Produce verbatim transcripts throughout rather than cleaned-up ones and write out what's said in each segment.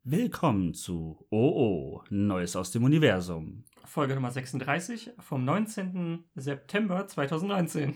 Willkommen zu O O, Neues aus dem Universum. Folge Nummer sechsunddreißig vom neunzehnten September zweitausendneunzehn.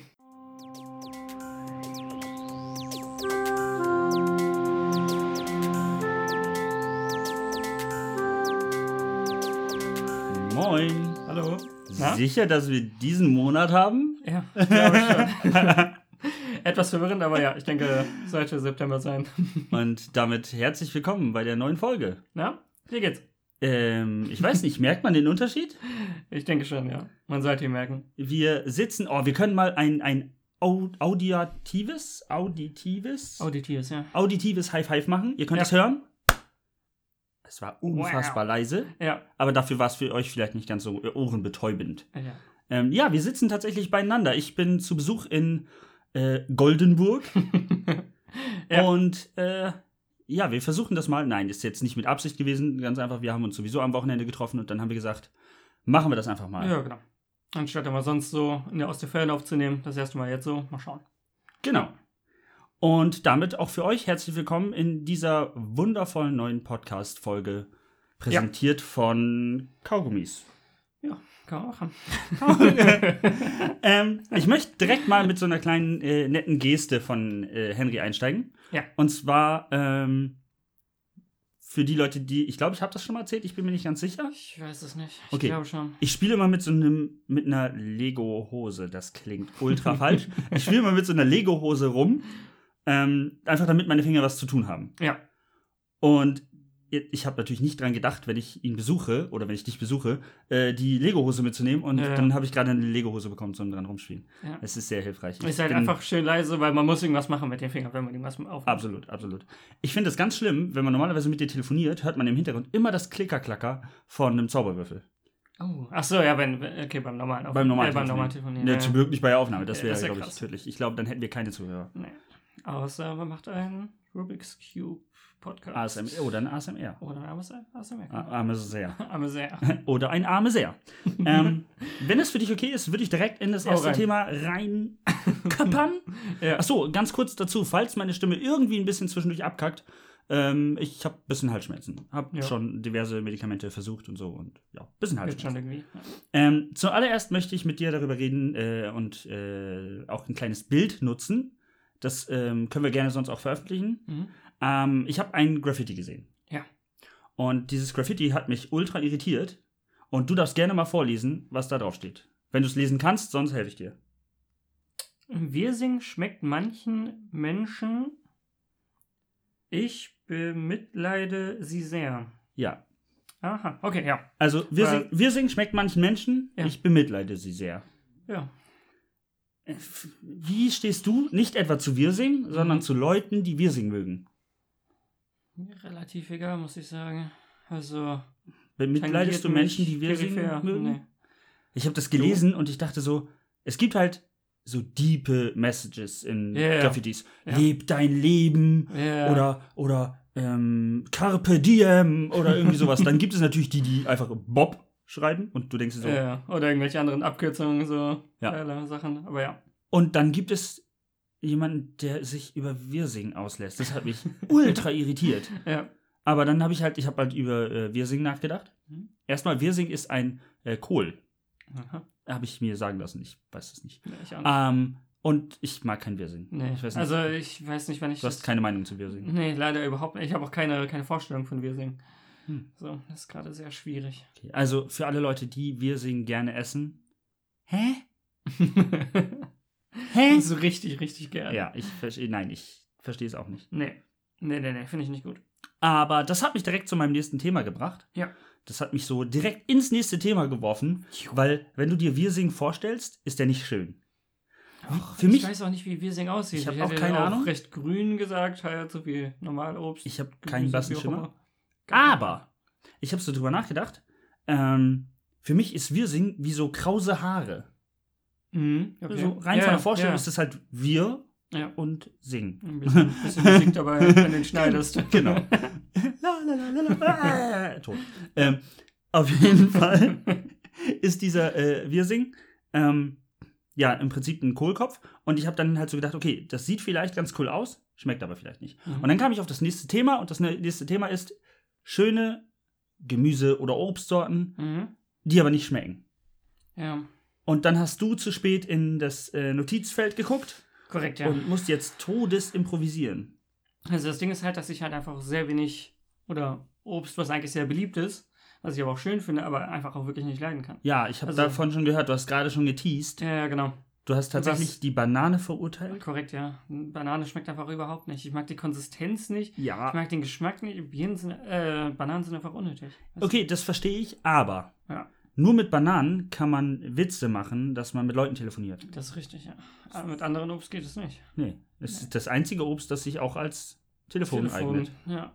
Moin. Hallo. Na? Sicher, dass wir diesen Monat haben? Ja, glaube ich schon. Etwas verwirrend, aber ja, ich denke, sollte September sein. Und damit herzlich willkommen bei der neuen Folge. Na, wie geht's? Ähm, ich weiß nicht, merkt man den Unterschied? Ich denke schon, ja. Man sollte ihn merken. Wir sitzen, oh, wir können mal ein, ein Au- auditives, auditives, Auditives, ja. auditives High Five machen. Ihr könnt Ja. es hören. Es war unfassbar Wow. leise, Ja. aber dafür war es für euch vielleicht nicht ganz so ohrenbetäubend. Ja. Ähm, ja, wir sitzen tatsächlich beieinander. Ich bin zu Besuch in äh, Goldenburg. Ja. Und äh, ja, wir versuchen das mal. Nein, ist jetzt nicht mit Absicht gewesen. Ganz einfach, wir haben uns sowieso am Wochenende getroffen und dann haben wir gesagt, machen wir das einfach mal. Ja, genau. Anstatt immer sonst so in der aus der Ferne aufzunehmen, das erste Mal jetzt so. Mal schauen. Genau. Und damit auch für euch herzlich willkommen in dieser wundervollen neuen Podcast-Folge, präsentiert von Kaugummis. Ja, kann man machen. ähm, ich möchte direkt mal mit so einer kleinen äh, netten Geste von äh, Henry einsteigen. Ja. Und zwar ähm, für die Leute, die, ich glaube, ich habe das schon mal erzählt, ich bin mir nicht ganz sicher. Ich weiß es nicht. Ich Okay. glaube schon. Ich spiele immer mit so einem, mit einer Lego-Hose. Das klingt ultra falsch. Ich spiele immer mit so einer Lego-Hose rum. Ähm, einfach damit meine Finger was zu tun haben. Ja. Und ich habe natürlich nicht dran gedacht, wenn ich ihn besuche oder wenn ich dich besuche, äh, die Lego-Hose mitzunehmen. Und Ja, ja. dann habe ich gerade eine Lego-Hose bekommen zum dran rumspielen. Ja. Es ist sehr hilfreich. Ich Ist halt bin- einfach schön leise, weil man muss irgendwas machen mit den Fingern, wenn man irgendwas aufnimmt. Absolut, absolut. Ich finde es ganz schlimm, wenn man normalerweise mit dir telefoniert, hört man im Hintergrund immer das Klicker-Klacker von einem Zauberwürfel. Oh, ach so, ja, wenn, okay, beim normalen Beim normalen äh, beim normalen Telefonieren. Telefonieren. Ja, Ja, zum Glück nicht bei der Aufnahme, das Ja, wäre, das wär glaube ich, krass. tödlich. Ich glaube, dann hätten wir keine Zuhörer. Nee. Außer man macht einen Rubik's Cube Podcast. A S M R oder ein A S M R. Oder ein armes A S M R. A- Arme sehr. Arme sehr. Oder ein Arme sehr. ähm, wenn es für dich okay ist, würde ich direkt in das Hau erste rein. Thema reinköppern. Ja. Achso, ganz kurz dazu, falls meine Stimme irgendwie ein bisschen zwischendurch abkackt, ähm, ich habe ein bisschen Halsschmerzen. Habe Ja. schon diverse Medikamente versucht und so und ja, ein bisschen Wird schon Halsschmerzen. irgendwie. Ähm, zuallererst möchte ich mit dir darüber reden äh, und äh, auch ein kleines Bild nutzen. Das ähm, können wir gerne sonst auch veröffentlichen. Mhm. Ähm, ich habe ein Graffiti gesehen. Ja. Und dieses Graffiti hat mich ultra irritiert. Und du darfst gerne mal vorlesen, was da drauf steht. Wenn du es lesen kannst, sonst helfe ich dir. Wirsing schmeckt manchen Menschen. Ich bemitleide sie sehr. Ja. Aha, okay, ja. Also, Wirsing, Wirsing schmeckt manchen Menschen. Ja. Ich bemitleide sie sehr. Ja. Äh, f- Wie stehst du nicht etwa zu Wirsing, sondern Mhm. zu Leuten, die Wirsing mögen? Mir relativ egal, muss ich sagen. Also. Bemitleidest du tangiert Menschen, mich die Wirsing peripher. mögen? Nee. Ich habe das gelesen und ich dachte so, es gibt halt so diepe Messages in Ja, ja. Graffitis. Ja. Leb dein Leben Ja. oder, oder ähm, Carpe Diem oder irgendwie sowas. Dann gibt es natürlich die, die einfach Bob schreiben und du denkst dir so. Ja, oder irgendwelche anderen Abkürzungen, so Ja. geile Sachen. Aber ja. Und dann gibt es jemanden, der sich über Wirsing auslässt. Das hat mich ultra irritiert. Ja. Aber dann habe ich halt, ich habe halt über äh, Wirsing nachgedacht. Mhm. Erstmal, Wirsing ist ein äh, Kohl. Aha. Habe ich mir sagen lassen, ich weiß es nicht. Nee, ich auch nicht. Ähm, und ich mag kein Wirsing. Nee. Ich weiß nicht. Also ich weiß nicht, wann ich Du hast keine Meinung zu Wirsing. Nee, leider überhaupt nicht. Ich habe auch keine, keine Vorstellung von Wirsing. Hm. So, das ist gerade sehr schwierig. Okay. Also für alle Leute, die Wirsing gerne essen. Hä? Hä? So richtig, richtig gerne. Ja, ich verstehe, nein, ich verstehe es auch nicht. Nee. Nee, nee, nee, finde ich nicht gut. Aber das hat mich direkt zu meinem nächsten Thema gebracht. Ja. Das hat mich so direkt ins nächste Thema geworfen, weil wenn du dir Wirsing vorstellst, ist der nicht schön. Och, Für ich mich- weiß auch nicht, wie Wirsing aussieht. Ich hab hätte auch keine auch Ahnung. recht grün gesagt, halt so wie Normalobst. Ich habe keinen Gemüse, blassen wie auch Schimmer. immer. Aber ich habe so drüber nachgedacht. Ähm, für mich ist Wirsing wie so krause Haare. Mhm, okay. So rein ja, von der Vorstellung ja. ist es halt wir Ja. und Sing. Ein bisschen, bisschen Musik dabei, wenn du den schneidest. Genau. La, la, la, la, la, äh, tot. Ähm, auf jeden Fall ist dieser äh, Wirsing ähm, ja im Prinzip ein Kohlkopf. Und ich habe dann halt so gedacht, okay, das sieht vielleicht ganz cool aus, schmeckt aber vielleicht nicht. Mhm. Und dann kam ich auf das nächste Thema und das nächste Thema ist schöne Gemüse- oder Obstsorten, Mhm. die aber nicht schmecken. Ja, Und dann hast du zu spät in das äh, Notizfeld geguckt korrekt, ja. und musst jetzt todes improvisieren. Also das Ding ist halt, dass ich halt einfach sehr wenig oder Obst, was eigentlich sehr beliebt ist, was ich aber auch schön finde, aber einfach auch wirklich nicht leiden kann. Ja, ich habe Also- davon schon gehört, du hast gerade schon geteased. Ja, ja, genau. Du hast tatsächlich Was- die Banane verurteilt. Korrekt, ja. Banane schmeckt einfach überhaupt nicht. Ich mag die Konsistenz nicht. Ich Ja. mag den Geschmack nicht. Birnen sind, äh, Bananen sind einfach unnötig. Weißt du? Okay, das verstehe ich, aber Ja, nur mit Bananen kann man Witze machen, dass man mit Leuten telefoniert. das ist richtig, ja. Aber mit anderen Obst geht es nicht. Nee, es ist das einzige Obst, das sich auch als Telefon, eignet. Ja.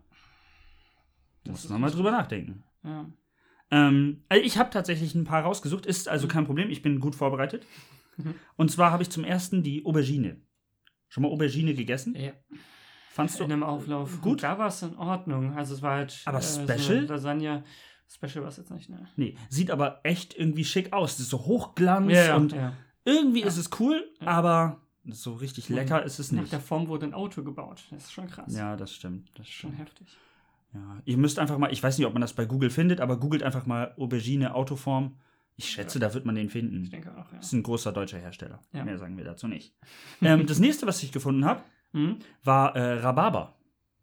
Da Das muss ist man mal richtig. drüber nachdenken. Ja. Ähm, also ich habe tatsächlich ein paar rausgesucht, ist also kein Problem, ich bin gut vorbereitet. Mhm. Und zwar habe ich zum ersten die Aubergine. Schon mal Aubergine gegessen? Ja. Fandst du? In einem Auflauf. Gut? Und da war es in Ordnung. Also es war halt. Aber So Special? eine Lasagne. Special war es jetzt nicht, ne? Nee, sieht aber echt irgendwie schick aus. Das ist so Hochglanz Ja, ja, und ja. irgendwie Ja. ist es cool, Ja. aber so richtig Mhm. lecker ist es Nach nicht. der Form wurde ein Auto gebaut. Das ist schon krass. Ja, das stimmt. Das Schon stimmt. heftig. Ja. Ihr müsst einfach mal, ich weiß nicht, ob man das bei Google findet, aber googelt einfach mal Aubergine Autoform. Ich schätze, da wird man den finden. Ich denke auch, ja. Das ist ein großer deutscher Hersteller. Ja. Mehr sagen wir dazu nicht. ähm, das nächste, was ich gefunden habe, Mhm. war äh, Rhabarber.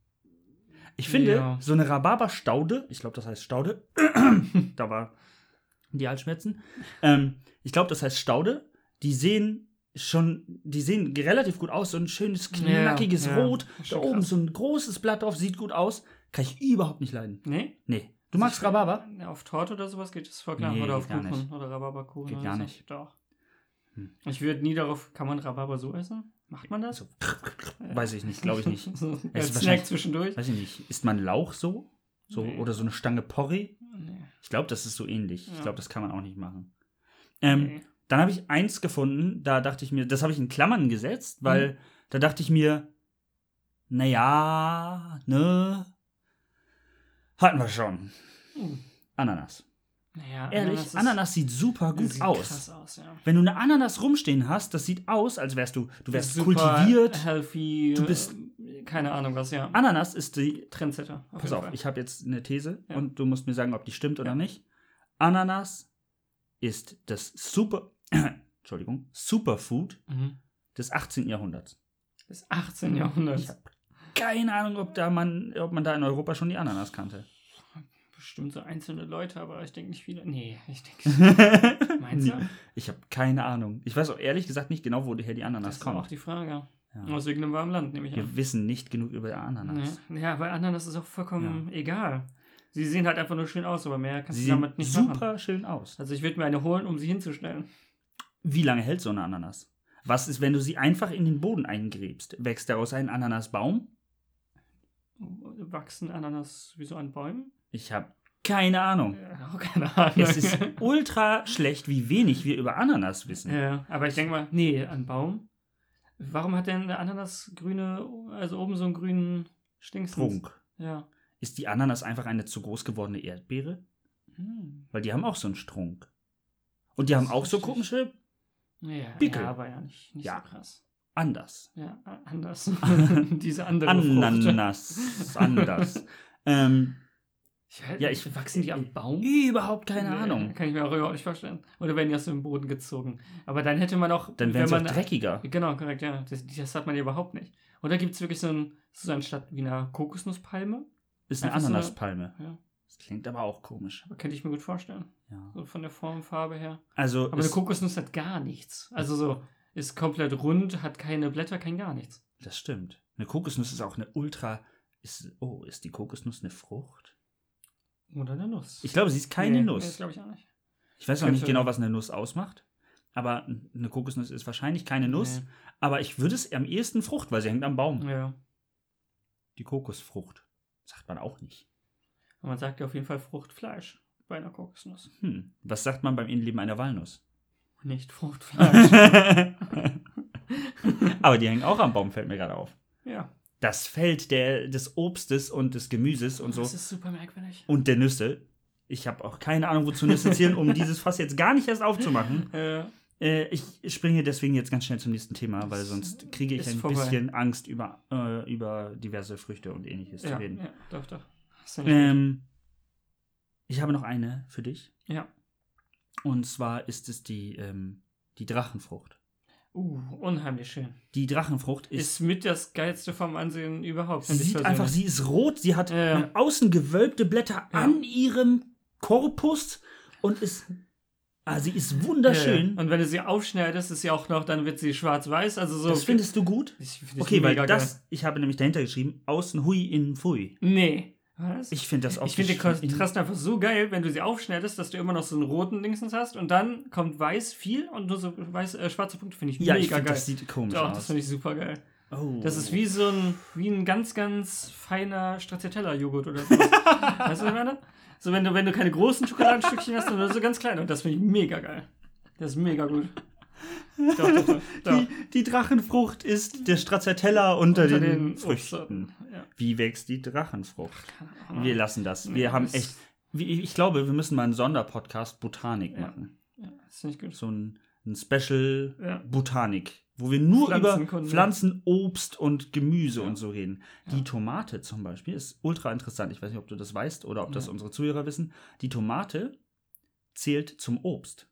Ich finde, Ja. so eine Rhabarberstaude, ich glaube, das heißt Staude, da war die Halsschmerzen. Ähm, ich glaube, das heißt Staude. Die sehen schon, die sehen relativ gut aus. So ein schönes, knackiges Ja, ja. Rot. Da Schon oben krass. so ein großes Blatt drauf, sieht gut aus. Kann ich überhaupt nicht leiden. Nee? Nee. Du magst Also ich- Rhabarber? Ja, auf Torte oder sowas geht das voll klar. Nee, oder geht auf gar Kuchen nicht. oder Rhabarberkuchen. Geht oder gar so. nicht. Doch. Hm. Ich würde nie darauf, kann man Rhabarber so essen? Macht man das? So, weiß ich nicht, glaube ich nicht. so, Es ist als Snack wahrscheinlich- zwischendurch? Weiß ich nicht. Isst man Lauch so? so Nee. Oder so eine Stange Porree? Nee. Ich glaube, das ist so ähnlich. Ich Ja. glaube, das kann man auch nicht machen. Ähm, Nee. Dann habe ich eins gefunden, da dachte ich mir, das habe ich in Klammern gesetzt, weil Mhm. da dachte ich mir, naja, ne, hatten wir schon. Hm. Ananas. Naja, Ehrlich, ist- Ananas sieht super gut sieht aus. krass aus, ja. Wenn du eine Ananas rumstehen hast, das sieht aus, als wärst du, du wärst Super kultiviert. healthy, Du bist- äh, keine Ahnung was, ja. Ananas ist die, Trendsetter. pass jeden auf, Fall. ich habe jetzt eine These Ja. und du musst mir sagen, ob die stimmt oder Ja. nicht. Ananas ist das Super, Entschuldigung, Superfood Mhm. des achtzehnten. Jahrhunderts. Des achtzehnten. Jahrhunderts. Ich habe keine Ahnung, ob, da man, ob man da in Europa schon die Ananas kannte. Bestimmt so einzelne Leute, aber ich denke nicht viele. Nee, ich denke. Meinst du? Nee, ich habe keine Ahnung. Ich weiß auch ehrlich gesagt nicht genau, woher die Ananas Das ist auch kommt. die Frage. Ja. Aus irgendeinem warmen Land, nehme ich an. Wir wissen nicht genug über Ananas. Nee. Ja, bei Ananas ist auch vollkommen egal. Sie sehen halt einfach nur schön aus, aber mehr kannst Sie du sehen damit nicht super machen. schön aus. Also ich würde mir eine holen, um sie hinzustellen. Wie lange hält so eine Ananas? Was ist, wenn du sie einfach in den Boden eingräbst? Wächst daraus ein Ananasbaum? Wachsen Ananas wie so an Bäumen? Ich habe keine Ahnung. Ja, auch keine Ahnung. Es ist ultra schlecht, wie wenig wir über Ananas wissen. Ja, aber ich denke mal, nee, an Baum. Warum hat denn eine Ananas grüne, also oben so einen grünen Stingsens? Trunk. Ja. Ist die Ananas einfach eine zu groß gewordene Erdbeere? Hm. Weil die haben auch so einen Strunk. Und die haben Das auch ist so richtig. komische Ja, Pickel. ja, aber ja nicht, nicht Ja. so krass. anders. Ja, a- anders. Diese andere Frucht. Ananas. Anders. ähm, Ich, Ja, ich- wachsen die am Baum? überhaupt keine Nee, Ahnung. Kann ich mir auch überhaupt nicht vorstellen. Oder werden die aus dem Boden gezogen? Aber dann hätte man auch. Dann wenn wären sie auch man dreckiger. Genau, korrekt, ja. Das, das hat man ja überhaupt nicht. Oder gibt es wirklich so ein, so anstatt wie eine Kokosnusspalme? Ist eine einfach so eine- Ananaspalme. Ja. Das klingt aber auch komisch. Aber könnte ich mir gut vorstellen. Ja. So von der Form, Farbe her. Also, Aber eine es, Kokosnuss hat gar nichts. Also so, ist komplett rund, hat keine Blätter, kein gar nichts. das stimmt. Eine Kokosnuss ist auch eine ultra. Ist, oh, ist die Kokosnuss eine Frucht? Oder eine Nuss. Ich glaube, sie ist keine Nee, Nuss. Nee, das glaube ich auch nicht. Ich weiß noch Könnte- nicht genau, was eine Nuss ausmacht. Aber eine Kokosnuss ist wahrscheinlich keine Nuss. Nee. Aber ich würde es am ehesten Frucht, weil sie hängt am Baum. Ja. Die Kokosfrucht. Sagt man auch nicht. Und man sagt ja auf jeden Fall Fruchtfleisch bei einer Kokosnuss. Hm. Was sagt man beim Innenleben einer Walnuss? Nicht Fruchtfleisch. Aber die hängen auch am Baum, fällt mir gerade auf. Ja. Das Feld der, des Obstes und des Gemüses und so Das ist super merkwürdig. und der Nüsse. Ich habe auch keine Ahnung, wozu Nüsse zählen, um dieses Fass jetzt gar nicht erst aufzumachen. Äh, Äh, ich springe deswegen jetzt ganz schnell zum nächsten Thema, weil sonst kriege ich Ist ein vorbei. bisschen Angst, über, äh, über diverse Früchte und ähnliches ja, zu reden. ja, doch, doch. Das finde ich gut. Ähm, ich habe noch eine für dich. Ja. Und zwar ist es die, ähm, die Drachenfrucht. Uh, unheimlich schön. Die Drachenfrucht Ist, ist... mit das Geilste vom Ansehen überhaupt. Sie sieht einfach, sie ist rot, sie hat Ja, ja. äh, außen gewölbte Blätter Ja. an ihrem Korpus und ist... Ah, sie ist wunderschön. Ja, ja. Und wenn du sie aufschneidest, ist sie auch noch, dann wird sie schwarz-weiß. Also so. Das findest du gut? Ich find Okay, weil mega das, geil. ich habe nämlich dahinter geschrieben, außen hui, innen pfui. Nee. Was? Ich finde das auch Ich finde den Kontrast einfach so geil, wenn du sie aufschneidest, dass du immer noch so einen roten Dingsens hast und dann kommt weiß viel und nur so weiß, äh, schwarze Punkte, finde ich Ja, mega ich finde, geil. das sieht komisch Doch, aus. das finde ich super geil. Oh. Das ist wie so ein, wie ein ganz, ganz feiner Stracciatella-Joghurt oder so. Weißt du, was ich meine? So, wenn du, wenn du keine großen Schokoladenstückchen hast, sondern so ganz kleine. Und das finde ich mega geil. Das ist mega gut. Doch, doch, doch. doch. Die, die Drachenfrucht ist der Stracciatella unter, Unter den, den Früchten. Obstsorten, ja. Wie wächst die Drachenfrucht? Ahnung. Wir lassen das. Wir Nee, haben das- echt... wie- Ich glaube, wir müssen mal einen Sonderpodcast Botanik Ja. machen. Ja, das finde ich gut. So ein, ein Special Ja. Botanik, wo wir nur über Pflanzenkunde. Pflanzen, Obst und Gemüse Ja. und so reden. Ja. Die Tomate zum Beispiel ist ultra interessant. Ich weiß nicht, ob du das weißt oder ob das Ja. unsere Zuhörer wissen. Die Tomate zählt zum Obst.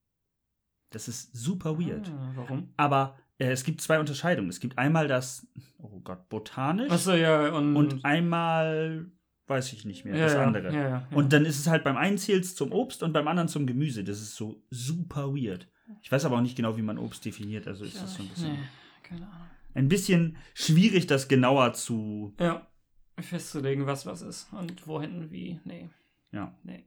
Das ist super weird. Ah, warum? Aber äh, es gibt zwei Unterscheidungen. Es gibt einmal das, oh Gott, botanisch Achso, ja, und. und einmal, weiß ich nicht mehr, ja, das ja, andere. Ja, ja, ja. Und dann ist es halt beim einen zählt es zum Obst und beim anderen zum Gemüse. Das ist so super weird. Ich weiß aber auch nicht genau, wie man Obst definiert. Also ist ja, das so ein bisschen, nee, keine Ahnung. ein bisschen schwierig, das genauer zu. Ja, festzulegen, was was ist und wohin, wie. Nee. Ja. Nee.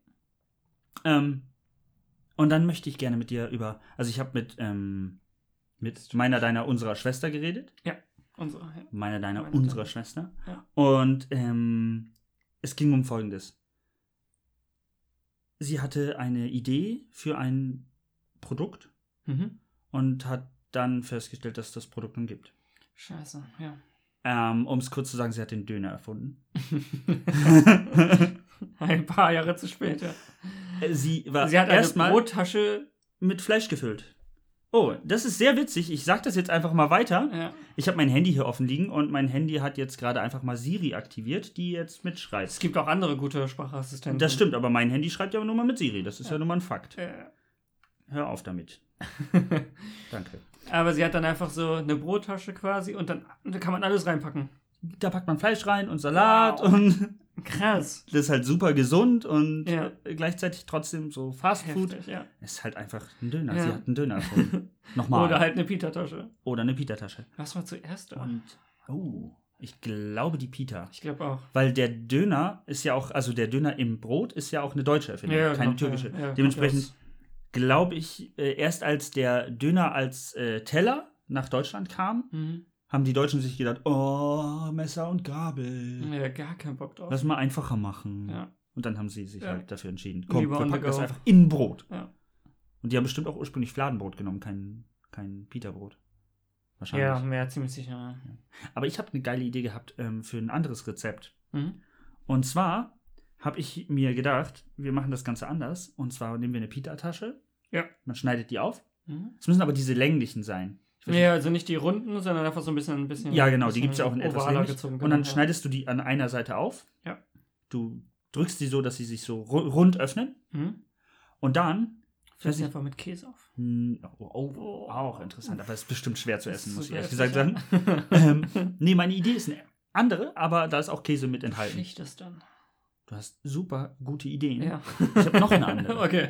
Ähm, und dann möchte ich gerne mit dir über. Also ich habe mit, ähm, mit meiner, deiner, unserer Schwester geredet. Unsere, ja. Meiner, deiner, Meine, unserer deine. Schwester. Ja. Und ähm, es ging um Folgendes. Sie hatte eine Idee für ein Produkt Mhm. und hat dann festgestellt, dass es das Produkt nun gibt. Scheiße, ja. Ähm, um es kurz zu sagen, sie hat den Döner erfunden. Ein paar Jahre zu spät, ja. Sie war Sie hat eine erstmal Brottasche. mit Fleisch gefüllt. Oh, das ist sehr witzig. Ich sag das jetzt einfach mal weiter. Ja. Ich habe mein Handy hier offen liegen und mein Handy hat jetzt gerade einfach mal Siri aktiviert, die jetzt mitschreibt. Es gibt auch andere gute Sprachassistenten. Das stimmt, aber mein Handy schreibt ja nur mal mit Siri. Das ist ja, Ja. nur mal ein Fakt. Äh. Hör auf damit. Danke. Aber sie hat dann einfach so eine Brottasche quasi und dann da kann man alles reinpacken. Da packt man Fleisch rein und Salat Wow. und Krass. das ist halt super gesund und Ja. äh, gleichzeitig trotzdem so Fast Food. Heftig, ja. Ist halt einfach ein Döner. Ja. Sie hat einen Döner erfunden. Nochmal. Oder halt eine Pita-Tasche. Oder eine Pita-Tasche. Was war zuerst da? Und, oh, ich glaube die Pita. Ich glaube auch. Weil der Döner ist ja auch, also der Döner im Brot ist ja auch eine deutsche Erfindung, Ja, keine genau, türkische. ja, ja, Dementsprechend kommt glaube ich, äh, erst als der Döner als äh, Teller nach Deutschland kam, Mhm. haben die Deutschen sich gedacht, oh, Messer und Gabel. Ja, gar keinen Bock drauf. Lass mal einfacher machen. Ja. Und dann haben sie sich Ja. halt dafür entschieden. Komm, Lieber wir on the packen das go. einfach in Brot. Ja. Und die haben bestimmt auch ursprünglich Fladenbrot genommen, kein, kein Pita-Brot. Wahrscheinlich. Ja, mehr ziemlich sicher. Ja. Aber ich habe eine geile Idee gehabt ähm, für ein anderes Rezept. Mhm. Und zwar habe ich mir gedacht, wir machen das Ganze anders. Und zwar nehmen wir eine Pita-Tasche. Ja. Man schneidet die auf. Mhm. Es müssen aber diese länglichen sein. Ich weiß Ja, also nicht die runden, sondern einfach so ein bisschen. Ein bisschen nicht- ja, genau, die bisschen gibt es ja auch in etwas ovaler länglich. gezogen, Und dann genau, ja. schneidest du die an einer Seite auf. Ja. Du drückst die so, dass sie sich so ru- rund öffnen. Mhm. Und dann Füllst weiß du ich- einfach mit Käse auf. Oh, oh, Oh. auch interessant, aber es ist bestimmt schwer zu essen, muss ich ehrlich Super gesagt heftig, sagen. ähm, nee, meine Idee ist eine andere, aber da ist auch Käse mit enthalten. Schicht es dann. Du hast super gute Ideen. Ja. Ich habe noch eine andere. Okay.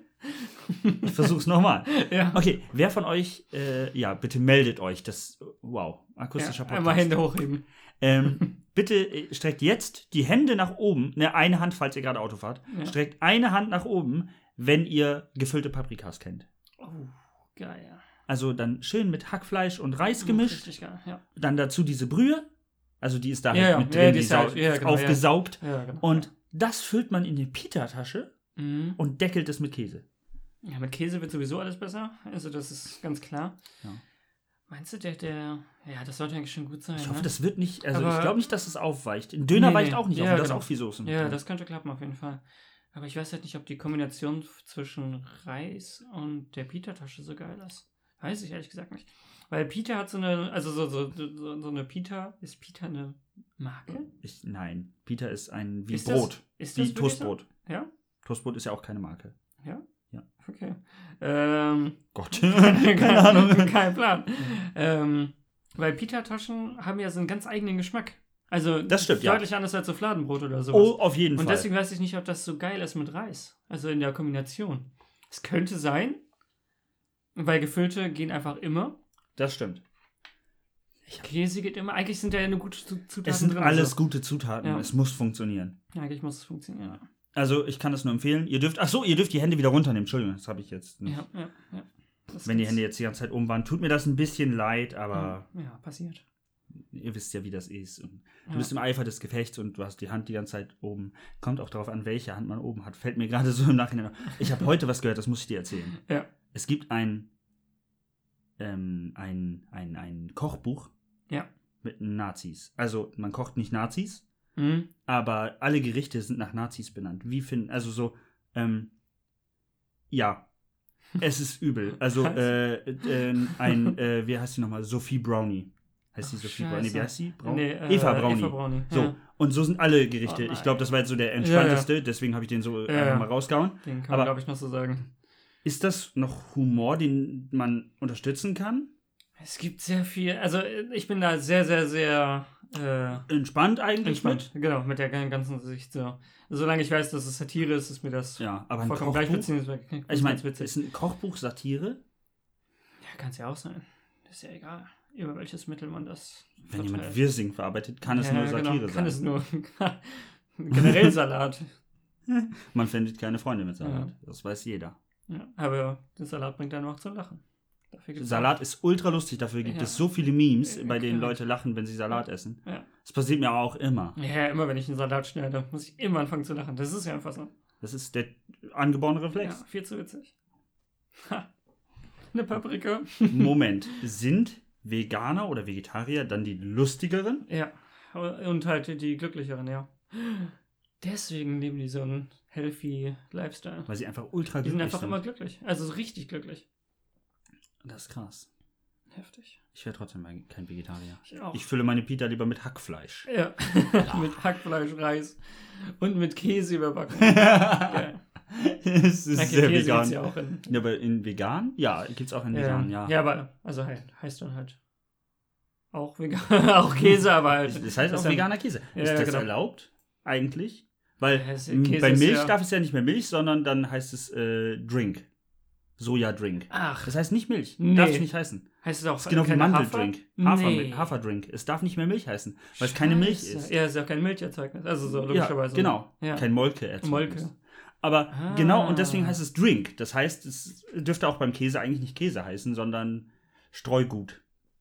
Ich versuch's nochmal. Ja. Okay, wer von euch, äh, ja, bitte meldet euch. Das, wow, akustischer Ja, Podcast. einmal Hände hochheben. Ähm, bitte äh, streckt jetzt die Hände nach oben, ne, eine Hand, falls ihr gerade Auto fahrt. Ja. Streckt eine Hand nach oben, wenn ihr gefüllte Paprikas kennt. Oh, geil. Ja. Also dann schön mit Hackfleisch und Reis gemischt. Richtig geil, ja. Dann dazu diese Brühe. Also die ist da Ja, halt ja. mit Ja, drin, die die ist sau- halt- ja, genau, aufgesaugt. Ja, genau. Und das füllt man in die Pita-Tasche Mhm. und deckelt es mit Käse. Ja, mit Käse wird sowieso alles besser. Also das ist ganz klar. Ja. Meinst du, der, der... Ja, das sollte eigentlich schon gut sein. Ich hoffe, ne? das wird nicht, also Aber- ich glaube nicht, dass es aufweicht. Ein Döner Nee, weicht nee. auch nicht Ja, auf, und da ist genau. auch viel Soße mit Ja, drin. das könnte klappen auf jeden Fall. Aber ich weiß halt nicht, ob die Kombination zwischen Reis und der Pita-Tasche so geil ist. Weiß ich ehrlich gesagt nicht. Weil Pita hat so eine, also so, so, so, so eine Pita, ist Pita eine Marke? Ich, nein, Pita ist ein wie Ist Brot. Das, ist wie das wirklich Toastbrot. So? Ja? Toastbrot ist ja auch keine Marke. Ja? Ja. Okay. Ähm, Gott. keine, keine Ahnung. Kein Plan. ähm, weil Pita-Taschen haben ja so einen ganz eigenen Geschmack. Also Das stimmt, deutlich ja. anders als so Fladenbrot oder sowas. Oh, auf jeden Und Fall. deswegen weiß ich nicht, ob das so geil ist mit Reis. Also in der Kombination. Es könnte sein, weil gefüllte gehen einfach immer. Das stimmt. Käse geht immer. Eigentlich sind da ja eine gute Zutaten Es sind drin. alles also. gute Zutaten. Ja. Es muss funktionieren. Eigentlich muss es funktionieren. Ja. Also ich kann das nur empfehlen. Ihr dürft, ach so, ihr dürft die Hände wieder runternehmen. Entschuldigung, das habe ich jetzt nicht. Ja, ja, ja. Das Wenn die gibt's. Hände jetzt die ganze Zeit oben waren, tut mir das ein bisschen leid, aber Ja, ja, passiert. ihr wisst ja, wie das ist. Und du Ja. bist im Eifer des Gefechts und du hast die Hand die ganze Zeit oben. Kommt auch darauf an, welche Hand man oben hat. Fällt mir gerade so im Nachhinein. Ich habe heute was gehört, das muss ich dir erzählen. Ja. Es gibt ein, ähm, ein, ein, ein Kochbuch Ja. mit Nazis. Also man kocht nicht Nazis, Mhm. aber alle Gerichte sind nach Nazis benannt. Wie finden, also so, ähm, ja, es ist übel. Also äh, äh, ein, äh, wie heißt die nochmal? Sophie Brownie. Heißt die Ach, Sophie Scheiße. Brownie? Wie heißt die? Braun? Nee, äh, Eva Brownie. Eva Brownie. So, Ja. und so sind alle Gerichte. Oh ich glaube, das war jetzt so der Ja, entspannteste, deswegen habe ich den so Ja, einfach ja. mal rausgehauen. Den kann Aber- man, glaube ich, noch so sagen. Ist das noch Humor, den man unterstützen kann? Es gibt sehr viel. Also, ich bin da sehr, sehr, sehr äh, Entspannt eigentlich? entspannt. Genau, mit der ganzen Sicht. So. Solange ich weiß, dass es Satire ist, ist mir das Mit? Ja, aber ein vollkommen gleich, Kochbuch? beziehungsweise Ich meine, ganz witzig. ist ein Kochbuch Satire? Ja, kann es ja auch sein. Ist ja egal, über welches Mittel man das Wenn verteilt. jemand Wirsing verarbeitet, kann es ja, nur Satire genau, sein. Kann es nur. Generell Salat. Man findet keine Freunde mit Salat. Ja. Das weiß jeder. Ja, aber der Salat bringt dann auch zum Lachen. Dafür gibt's Salat ist ultra lustig, dafür gibt Ja. es so viele Memes, Ja, bei denen klar. Leute lachen, wenn sie Salat essen. Ja. Das passiert mir auch immer. Ja, immer wenn ich einen Salat schneide, muss ich immer anfangen zu lachen. Das ist ja einfach so. Das ist der angeborene Ja, Reflex. viel zu witzig. Ha. Eine Paprika. Moment, sind Veganer oder Vegetarier dann die lustigeren? Ja. Und halt die glücklicheren, ja. Deswegen leben die so einen healthy Lifestyle. Weil sie einfach ultra Die sind glücklich einfach sind. immer glücklich. Also so richtig glücklich. Das ist krass. Heftig. Ich wäre trotzdem ein- kein Vegetarier. Ich auch. Ich fülle meine Pita lieber mit Hackfleisch. ja. Mit Hackfleisch, Reis und mit Käse überbacken. Geil. Es ist Okay, sehr Käse vegan. gibt's ja auch in. Ja, aber in vegan? Ja, gibt's auch in vegan, ja. Ja, aber also halt, heißt dann halt auch vegan, auch Käse, aber halt. Das heißt auch dann- veganer Käse. Ja, ist das genau. erlaubt? Eigentlich? Weil Ja, es- m, Käse bei ist Milch ja- darf es ja nicht mehr Milch, sondern dann heißt es äh, Drink. Soja-Drink. Ach, Das heißt nicht Milch. Nee. Darf es nicht heißen. heißt es auch Das ist genau wie keine Mandeldrink. Hafer? Hafer Nee. Haferdrink. Es darf nicht mehr Milch heißen, weil es keine Milch Scheiße. ist. Ja, ist ja kein Milcherzeugnis. Also so Ja, logischerweise. genau. Ja. Kein Molke-Erzeugnis. Molke. Aber Ah. genau, und deswegen heißt es Drink. Das heißt, es dürfte auch beim Käse eigentlich nicht Käse heißen, sondern Streugut.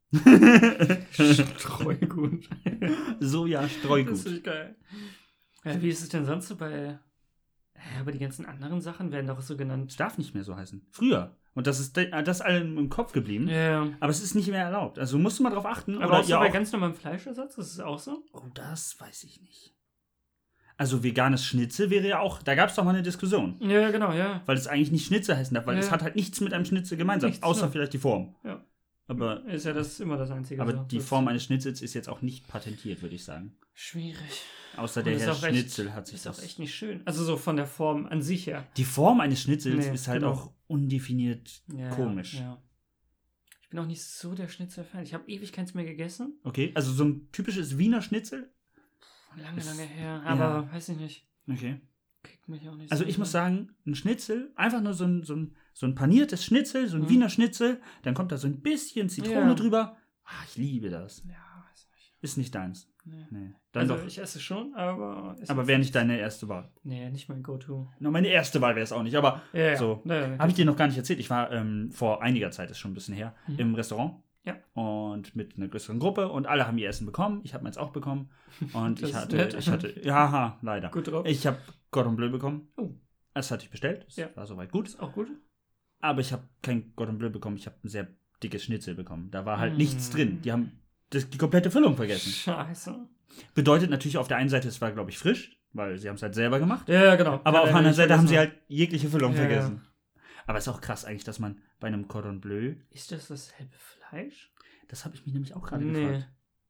Streugut. Soja, Das Streugut. ist geil. Ja, wie ist es denn sonst so bei. Ja, aber die ganzen anderen Sachen werden doch so genannt. Es darf nicht mehr so heißen. Früher. Und das ist de- das allen im Kopf geblieben. Ja. Aber es ist nicht mehr erlaubt. Also musst du mal drauf achten. Aber oder auch so ihr bei auch. ganz normalem Fleischersatz, ist es auch so? Oh, das weiß ich nicht. Also veganes Schnitzel wäre ja auch, da gab es doch mal eine Diskussion. Ja, genau, ja. Weil es eigentlich nicht Schnitzel heißen darf, weil Ja. es hat halt nichts mit einem Schnitzel gemeinsam, Nichts, außer ja. vielleicht die Form. Ja. Aber, Ist ja das immer das Einzige. aber so. die Das Form eines Schnitzels ist jetzt auch nicht patentiert, würde ich sagen. Schwierig. Außer Und der ist Herr auch echt- Schnitzel hat sich Ist das. auch echt nicht schön. Also so von der Form an sich her. Die Form eines Schnitzels Nee, ist halt genau. auch undefiniert Ja, komisch. Ja. Ich bin auch nicht so der Schnitzel-Fan. Ich habe ewig keins mehr gegessen. Okay, also so ein typisches Wiener Schnitzel? Lange, Ist- lange her. ja. Aber weiß ich nicht. Okay. Kriegt mich auch nicht Also so ich muss sehr. sagen, ein Schnitzel, einfach nur so ein, so ein, so ein paniertes Schnitzel, so ein Mhm. Wiener Schnitzel, dann kommt da so ein bisschen Zitrone Ja. drüber. Ah, ich liebe das. Ja, weiß nicht. Ist nicht deins. Nee. Nee. Dann Also doch. ich esse schon, aber... ist Aber jetzt wäre nicht deine erste Wahl. Nee, nicht mein Go-To. No, meine erste Wahl wäre es auch nicht, aber Ja, ja. so. Nee, habe ich dir noch gar nicht erzählt. Ich war ähm, vor einiger Zeit, ist schon ein bisschen her, Mhm. im Restaurant. Ja. Und mit einer größeren Gruppe und alle haben ihr Essen bekommen. Ich habe meins auch bekommen. Und Das ich ist hatte, nett. ich hatte, ja, ha, leider. Gut drauf. Ich habe Cordon Bleu bekommen. Oh. Das hatte ich bestellt. Das Ja. war soweit gut. Ist auch gut. Aber ich habe kein Cordon Bleu bekommen. Ich habe ein sehr dickes Schnitzel bekommen. Da war halt Mm. nichts drin. Die haben das, die komplette Füllung vergessen. Scheiße. Bedeutet natürlich auf der einen Seite, es war, glaube ich, frisch, weil sie haben es halt selber gemacht. Ja, genau. Aber Ja, auf der ja, anderen ich Seite haben sie vergessen. halt jegliche Füllung Ja, vergessen. Aber es ist auch krass eigentlich, dass man bei einem Cordon Bleu, Ist das dasselbe Fleisch? das habe ich mich nämlich auch gerade Nee. gefragt.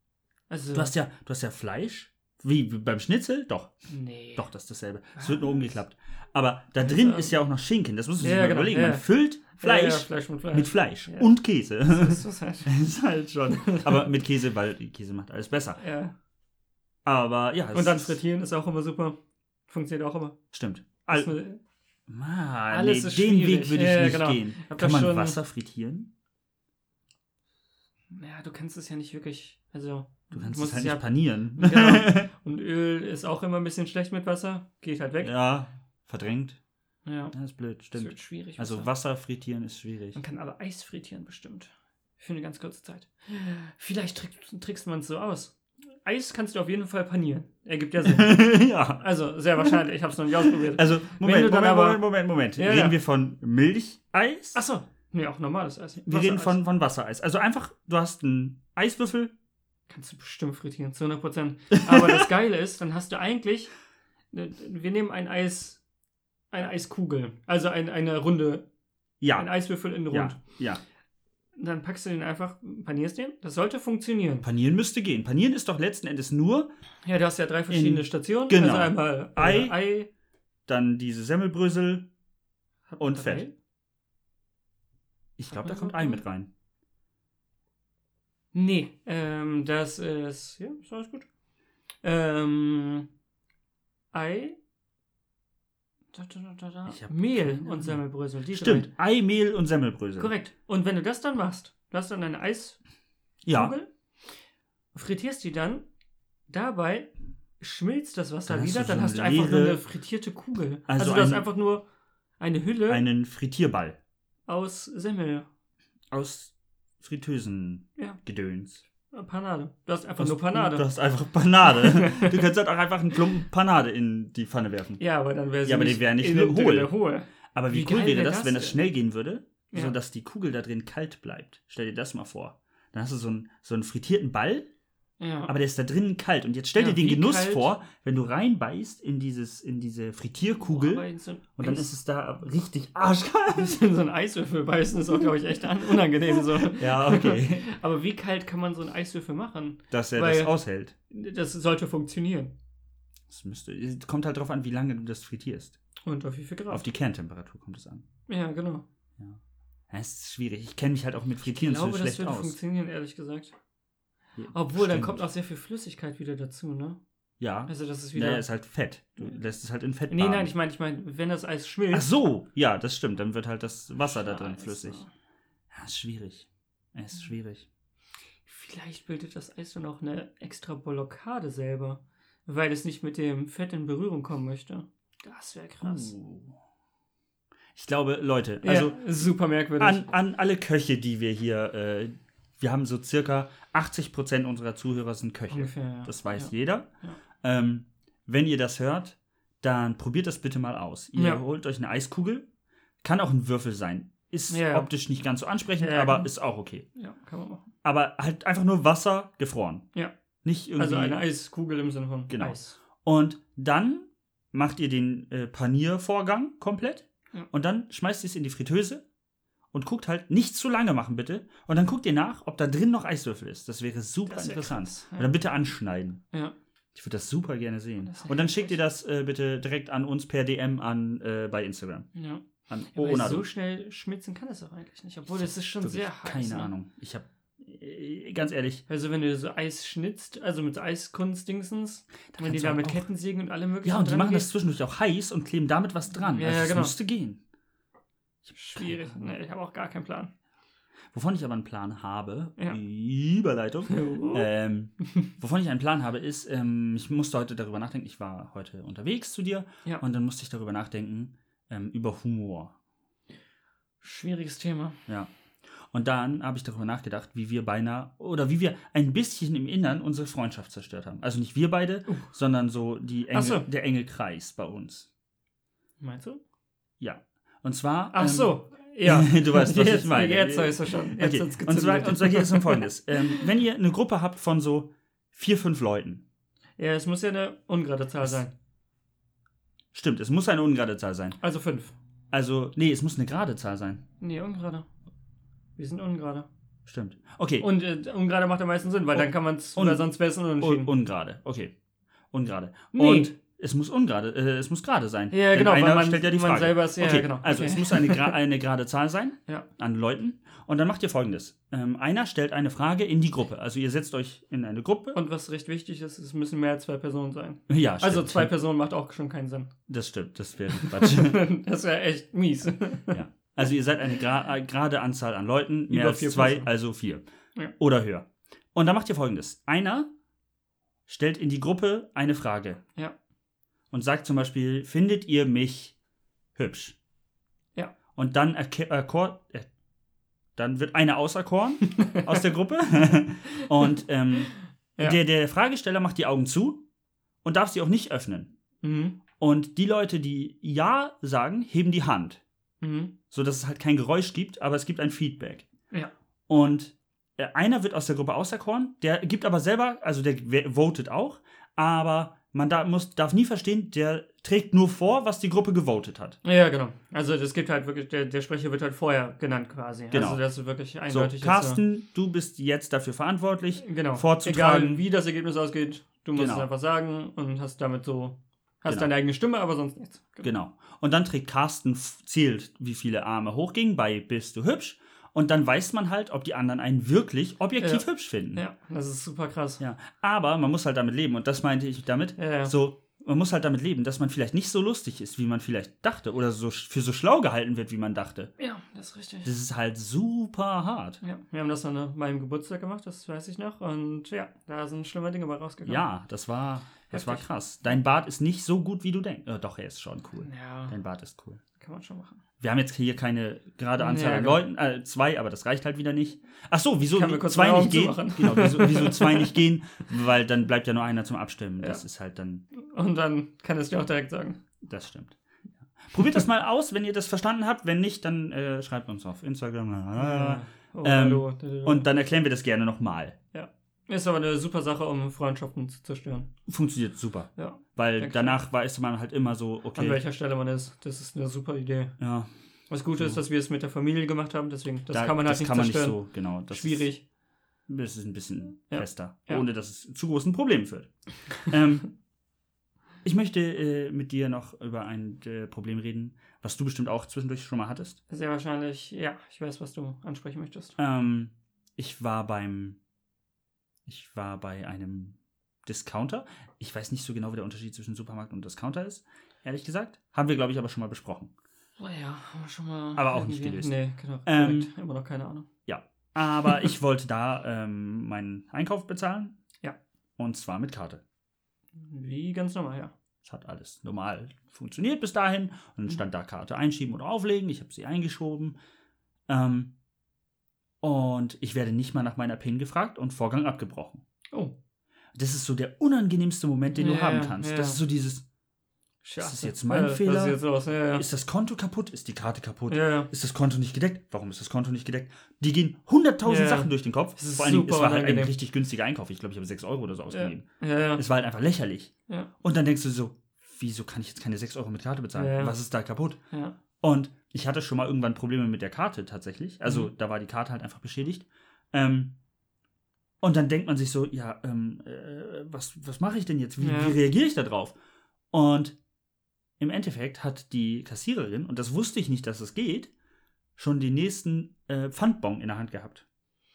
Also, Du hast ja, du hast ja Fleisch. Wie, wie beim Schnitzel? Doch. nee. Doch, das ist dasselbe. Es wird nur umgeklappt. Aber da Also, drin ist ja auch noch Schinken. Das muss man sich ja, mal genau, überlegen. ja. Man füllt Fleisch, Ja, ja, Fleisch mit Fleisch. mit Fleisch Ja. und Käse. Das ist halt. Das ist halt schon. Aber mit Käse, weil Käse macht alles besser. Ja. Aber ja. es Und dann ist- frittieren ist auch immer super. Funktioniert auch immer. Stimmt. Ist Al eine- Mann, Alles nee, ist den schwierig. Weg würde ich Ja, nicht genau. gehen. Hab Kann das man schon- Wasser frittieren? Ja, du kannst es ja nicht wirklich. Also, Du kannst musst es halt ja. nicht panieren. Genau. Und Öl ist auch immer ein bisschen schlecht mit Wasser. Geht halt weg. Ja, verdrängt. Ja. Das ist blöd, Das stimmt. wird schwierig. Also Wasser. Wasser frittieren ist schwierig. Man kann aber Eis frittieren bestimmt. Für eine ganz kurze Zeit. Vielleicht trick, trickst man es so aus. Eis kannst du auf jeden Fall panieren. Ergibt ja Sinn. Ja. Also, sehr wahrscheinlich. Ich habe es noch nicht ausprobiert. Also, Moment, du dann Moment, aber- Moment, Moment, Moment. Ja, Reden ja. wir von Milcheis? Achso. Nee, auch normales Eis. Wir reden Wassereis. von, von Wassereis. Also einfach, du hast einen Eiswürfel. Kannst du bestimmt frittieren, zu hundert Prozent. Aber das Geile ist, dann hast du eigentlich, wir nehmen ein Eis, eine Eiskugel, also ein, eine runde, Ja. ein Eiswürfel in rund. Ja. Ja. Dann packst du den einfach, panierst den, das sollte funktionieren. Panieren müsste gehen. Panieren ist doch letzten Endes nur Ja, du hast ja drei verschiedene In- Stationen. genau. Also einmal äh, Ei. Ei dann diese Semmelbrösel. Hat Und man Fett. Ei? Ich glaube, da Hat man kommt so Ei viel? mit rein. Nee, ähm, das ist, ja, ist alles gut. Ähm, Ei, da, da, da, da, da. Ich hab Mehl keine und Ahnung. Semmelbrösel, die Stimmt. drei. Ei, Mehl und Semmelbrösel. Korrekt. Und wenn du das dann machst, du hast dann eine Eiskugel, Ja. frittierst die dann, dabei schmilzt das Wasser Dann hast wieder, du so dann eine hast du einfach nur leere- eine frittierte Kugel. Also Also, du hast ein- einfach nur eine Hülle Einen Frittierball. aus Semmel. Aus Fritteusen Ja. Gedöns. Äh, Panade. Du hast einfach Du nur hast- Panade. Du hast einfach Panade. Du kannst halt auch einfach einen Klumpen Panade in die Pfanne werfen. Ja, aber dann wäre sie Ja, aber die wäre nicht innen hohl. drin hohl. Aber wie, Wie cool geil wäre wär das, das wenn das denn? schnell gehen würde, Ja. sodass die Kugel da drin kalt bleibt. Stell dir das mal vor. Dann hast du so einen, so einen frittierten Ball, Ja. aber der ist da drinnen kalt. Und jetzt stell Ja, dir den wie Genuss kalt? vor, wenn du reinbeißt in, dieses, in diese Frittierkugel Aber in so ein und dann Eis- ist es da richtig arschkalt. in so ein Eiswürfel beißen ist auch, glaube ich, echt an- unangenehm. So. Ja, okay. Aber wie kalt kann man so einen Eiswürfel machen? Dass er Weil- das aushält. Das sollte funktionieren. Das müsste, kommt halt drauf an, wie lange du das frittierst. Und auf wie viel Grad? Auf die Kerntemperatur kommt es an. Ja, genau. Ja. Ja, es ist schwierig. Ich kenne mich halt auch mit Ich Frittieren glaube, so das schlecht würde aus. funktionieren, ehrlich gesagt. Ja, Obwohl, dann stimmt. kommt auch sehr viel Flüssigkeit wieder dazu, ne? Ja, Also das ist wieder wieder... ist halt Fett. Du lässt es halt in Fett nee, baden. nein, ich meine, ich meine, wenn das Eis schmilzt... Ach so, ja, das stimmt. Dann wird halt das Wasser da drin Scheiße. flüssig. Ja, ist schwierig. Es ist schwierig. Vielleicht bildet das Eis dann auch eine extra Blockade selber, weil es nicht mit dem Fett in Berührung kommen möchte. Das wäre krass. Uh. Ich glaube, Leute, also ja, super merkwürdig. an, an alle Köche, die wir hier, äh, wir haben so circa achtzig Prozent unserer Zuhörer sind Köche. Ungefähr, ja. Das weiß ja. jeder. Ja. Ähm, wenn ihr das hört, dann probiert das bitte mal aus. Ihr Ja. holt euch eine Eiskugel. Kann auch ein Würfel sein. Ist Ja. optisch nicht ganz so ansprechend, Ja, aber genau. ist auch okay. Ja, kann man machen. Aber halt einfach nur Wasser gefroren. Ja. Nicht irgendwie. Also eine Eiskugel im Sinne von Genau. Eis. Und dann macht ihr den äh, Paniervorgang komplett. Ja. Und dann schmeißt ihr es in die Fritteuse und guckt halt, nicht zu lange machen bitte. Und dann guckt ihr nach, ob da drin noch Eiswürfel ist. Das wäre super Das wär interessant. krass, ja. Und dann bitte anschneiden. Ja. Ich würde das super gerne sehen. Das wär Und dann heftig. schickt ihr das äh, bitte direkt an uns per D M an äh, bei Instagram. Ja. An Ja, weil Onado. so schnell schmitzen kann es auch eigentlich nicht. Obwohl, Ich das ist schon Wirklich sehr heiß. Keine ne? Ahnung. Ich habe ganz ehrlich. Also wenn du so Eis schnitzt, also mit Eiskunstdingsens, wenn die kannst da du mit auch- Kettensägen und allem möglichen Ja, und die dran machen das geht, zwischendurch auch heiß und kleben damit was dran. Ja, also ja, das genau. müsste gehen. schwierig. Nee, ich habe auch gar keinen Plan. Wovon ich aber einen Plan habe, Ja. Überleitung, Oh. ähm, wovon ich einen Plan habe, ist, ähm, ich musste heute darüber nachdenken, ich war heute unterwegs zu dir Ja. und dann musste ich darüber nachdenken, ähm, über Humor. Schwieriges Thema. Ja. Und dann habe ich darüber nachgedacht, wie wir beinahe, oder wie wir ein bisschen im Innern unsere Freundschaft zerstört haben. Also nicht wir beide, Uh. sondern so, die enge, Ach so. der enge Kreis bei uns. Meinst du? Ja. Und zwar... Ach ähm, so. Ja. Du weißt, was jetzt, ich meine. Jetzt weißt du schon. Jetzt Okay. hat's Und zwar, gezündet. und zwar geht es um Folgendes. ähm, wenn ihr eine Gruppe habt von so vier, fünf Leuten, Ja, es muss ja eine ungerade Zahl sein. stimmt, es muss eine ungerade Zahl sein. Also fünf. Also, nee, es muss eine gerade Zahl sein. Nee, ungerade. Wir sind ungerade. Stimmt. Okay. Und äh, ungerade macht am meisten Sinn, weil Un- dann kann man es, un- weil sonst wäre es unentschieden. Un ungerade, okay. Ungerade. Nee. Und es muss ungerade, äh, es muss gerade sein. Ja, Denn genau, weil einer man- stellt ja die man Frage. selber ist- ja, okay, genau. Also Okay. es muss eine, gra eine gerade Zahl sein Ja. an Leuten. Und dann macht ihr Folgendes. Ähm, einer stellt eine Frage in die Gruppe. Also ihr setzt euch in eine Gruppe. Und was recht wichtig ist, es müssen mehr als zwei Personen sein. Ja, stimmt. Also zwei Personen macht auch schon keinen Sinn. Das stimmt, das wäre Quatsch. Das wäre echt mies. Ja. Also ihr seid eine gra gerade Anzahl an Leuten, mehr Über als vier zwei, Personen. also vier. Ja. Oder höher. Und dann macht ihr Folgendes. Einer stellt in die Gruppe eine Frage. Ja. Und sagt zum Beispiel, findet ihr mich hübsch? Ja. Und dann, erke- erkor- äh, dann wird einer auserkoren aus der Gruppe. Und ähm, Ja. der, der Fragesteller macht die Augen zu und darf sie auch nicht öffnen. Mhm. Und die Leute, die Ja sagen, heben die Hand. Mhm. So dass es halt kein Geräusch gibt, aber es gibt ein Feedback. Ja. Und äh, einer wird aus der Gruppe auserkoren, der gibt aber selber, also der we- votet auch, aber man da muss, darf nie verstehen, der trägt nur vor, was die Gruppe gewotet hat. Ja, genau. Also das gibt halt wirklich, der, der Sprecher wird halt vorher genannt quasi. Genau. Also das ist wirklich So, eindeutig. Carsten, du bist jetzt dafür verantwortlich, jetzt, so, genau. vorzutragen. Egal wie das Ergebnis ausgeht, du musst Genau. es einfach sagen und hast damit so, hast Genau. deine eigene Stimme, aber sonst nichts. Genau. Und dann trägt Carsten, f- zählt, wie viele Arme hochgingen bei Bist du hübsch? Und dann weiß man halt, ob die anderen einen wirklich objektiv Ja. hübsch finden. Ja, das ist super krass. Ja. Aber man muss halt damit leben. Und das meinte ich damit. Ja, ja. So, man muss halt damit leben, dass man vielleicht nicht so lustig ist, wie man vielleicht dachte. Oder so für so schlau gehalten wird, wie man dachte. Ja, das ist richtig. Das ist halt super hart. Ja, wir haben das an äh, meinem Geburtstag gemacht, das weiß ich noch. Und ja, da sind schlimme Dinge bei rausgekommen. Ja, das war, das war Heftig. krass. Dein Bart ist nicht so gut, wie du denkst. Äh, doch, er ist schon cool. Ja, Dein Bart ist cool. kann man schon machen. Wir haben jetzt hier keine gerade Anzahl Ja, an genau. Leuten, äh, zwei, aber das reicht halt wieder nicht. Ach so, wieso Kann mir kurz zwei meine nicht Augen gehen? zumachen. Genau, wieso, wieso zwei nicht gehen? Weil dann bleibt ja nur einer zum Abstimmen. Das Ja. ist halt dann, Und dann kann es dir auch direkt sagen. das stimmt. Ja. Probiert das mal aus, wenn ihr das verstanden habt. Wenn nicht, dann äh, schreibt uns auf Instagram. Oh, Ähm, hallo. Und dann erklären wir das gerne nochmal. Ist aber eine super Sache, um Freundschaften zu zerstören. Funktioniert super. Ja. Weil Danke. danach weiß man halt immer so, An okay. welcher Stelle man ist. Das ist eine super Idee. Ja, Das Gute ist, dass wir es mit der Familie gemacht haben, deswegen, das da- kann man halt das nicht kann man zerstören. nicht so, genau. Das Schwierig. Ist, das ist ein bisschen Ja. fester, Ja. ohne dass es zu großen Problemen führt. ähm, ich möchte äh, mit dir noch über ein äh, Problem reden, was du bestimmt auch zwischendurch schon mal hattest. Sehr wahrscheinlich, ja, ich weiß, was du ansprechen möchtest. Ähm, ich war beim, ich war bei einem Discounter. Ich weiß nicht so genau, wie der Unterschied zwischen Supermarkt und Discounter ist, ehrlich gesagt. Haben wir, glaube ich, aber schon mal besprochen. Oh ja, haben wir schon mal. Aber auch nicht irgendwie- gelöst. Nee, genau. Ähm, korrekt. Immer noch keine Ahnung. Aber ich wollte da ähm, meinen Einkauf bezahlen. Ja. Und zwar mit Karte. Wie ganz normal, ja. Es hat alles normal funktioniert bis dahin. Und dann stand da Karte einschieben oder auflegen. Ich habe sie eingeschoben. Ähm, und ich werde nicht mal nach meiner PIN gefragt und Vorgang abgebrochen. Oh, Das ist so der unangenehmste Moment, den du Ja, haben kannst. ja. Das ist so dieses, scheiße. Ist das jetzt mein ja, Fehler? Was ist jetzt los? Ja, ja. ist das Konto kaputt? Ist die Karte kaputt? ja, ja. Ist das Konto nicht gedeckt? Warum ist das Konto nicht gedeckt? Die gehen hunderttausend Ja. Sachen durch den Kopf. Das ist Vor allem, es super war halt ein unangenehm. richtig günstiger Einkauf. Ich glaube, ich habe sechs Euro oder so ausgegeben. Ja, ja. Es war halt einfach lächerlich. Ja, Und dann denkst du so, wieso kann ich jetzt keine sechs Euro mit Karte bezahlen? Ja. Was ist da kaputt? ja. Und ich hatte schon mal irgendwann Probleme mit der Karte tatsächlich. Also Mhm. da war die Karte halt einfach beschädigt. Ähm, und dann denkt man sich so, ja, ähm, äh, was, was mache ich denn jetzt? Wie, Ja. wie reagiere ich da drauf? Und im Endeffekt hat die Kassiererin, und das wusste ich nicht, dass es geht, schon den nächsten äh, Pfandbon in der Hand gehabt.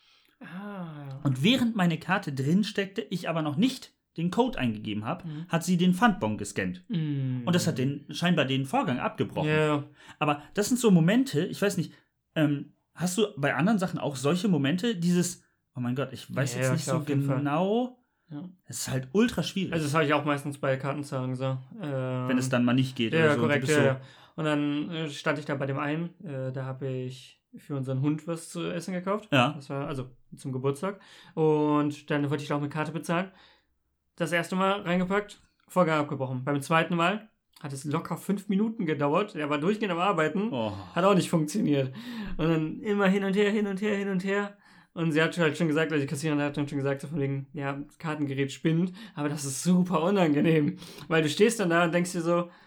Ah, Und während meine Karte drin steckte, ich aber noch nicht den Code eingegeben habe, Mhm. hat sie den Pfandbon gescannt. mm. Und das hat den, scheinbar den Vorgang abgebrochen. Ja, Aber das sind so Momente, ich weiß nicht, ähm, hast du bei anderen Sachen auch solche Momente, dieses, oh mein Gott, ich weiß Ja, jetzt nicht klar, so auf jeden Fall. genau, ja. es ist halt ultra schwierig, Also das habe ich auch meistens bei Kartenzahlungen so. Ähm, wenn es dann mal nicht geht. Ja, oder so. korrekt, Du bist ja, so, ja. Und dann äh, stand ich da bei dem einen, äh, da habe ich für unseren Hund was zu essen gekauft. Ja. Das war also zum Geburtstag. Und dann wollte ich da auch mit Karte bezahlen. Das erste Mal reingepackt, Vorgang abgebrochen. Beim zweiten Mal hat es locker fünf Minuten gedauert. Er war durchgehend am Arbeiten. Oh. Hat auch nicht funktioniert. Und dann immer hin und her, hin und her, hin und her. Und sie hat halt schon gesagt, also die Kassiererin hat dann schon gesagt, so von wegen, ja, das Kartengerät spinnt. Aber das ist super unangenehm. Weil du stehst dann da und denkst dir so,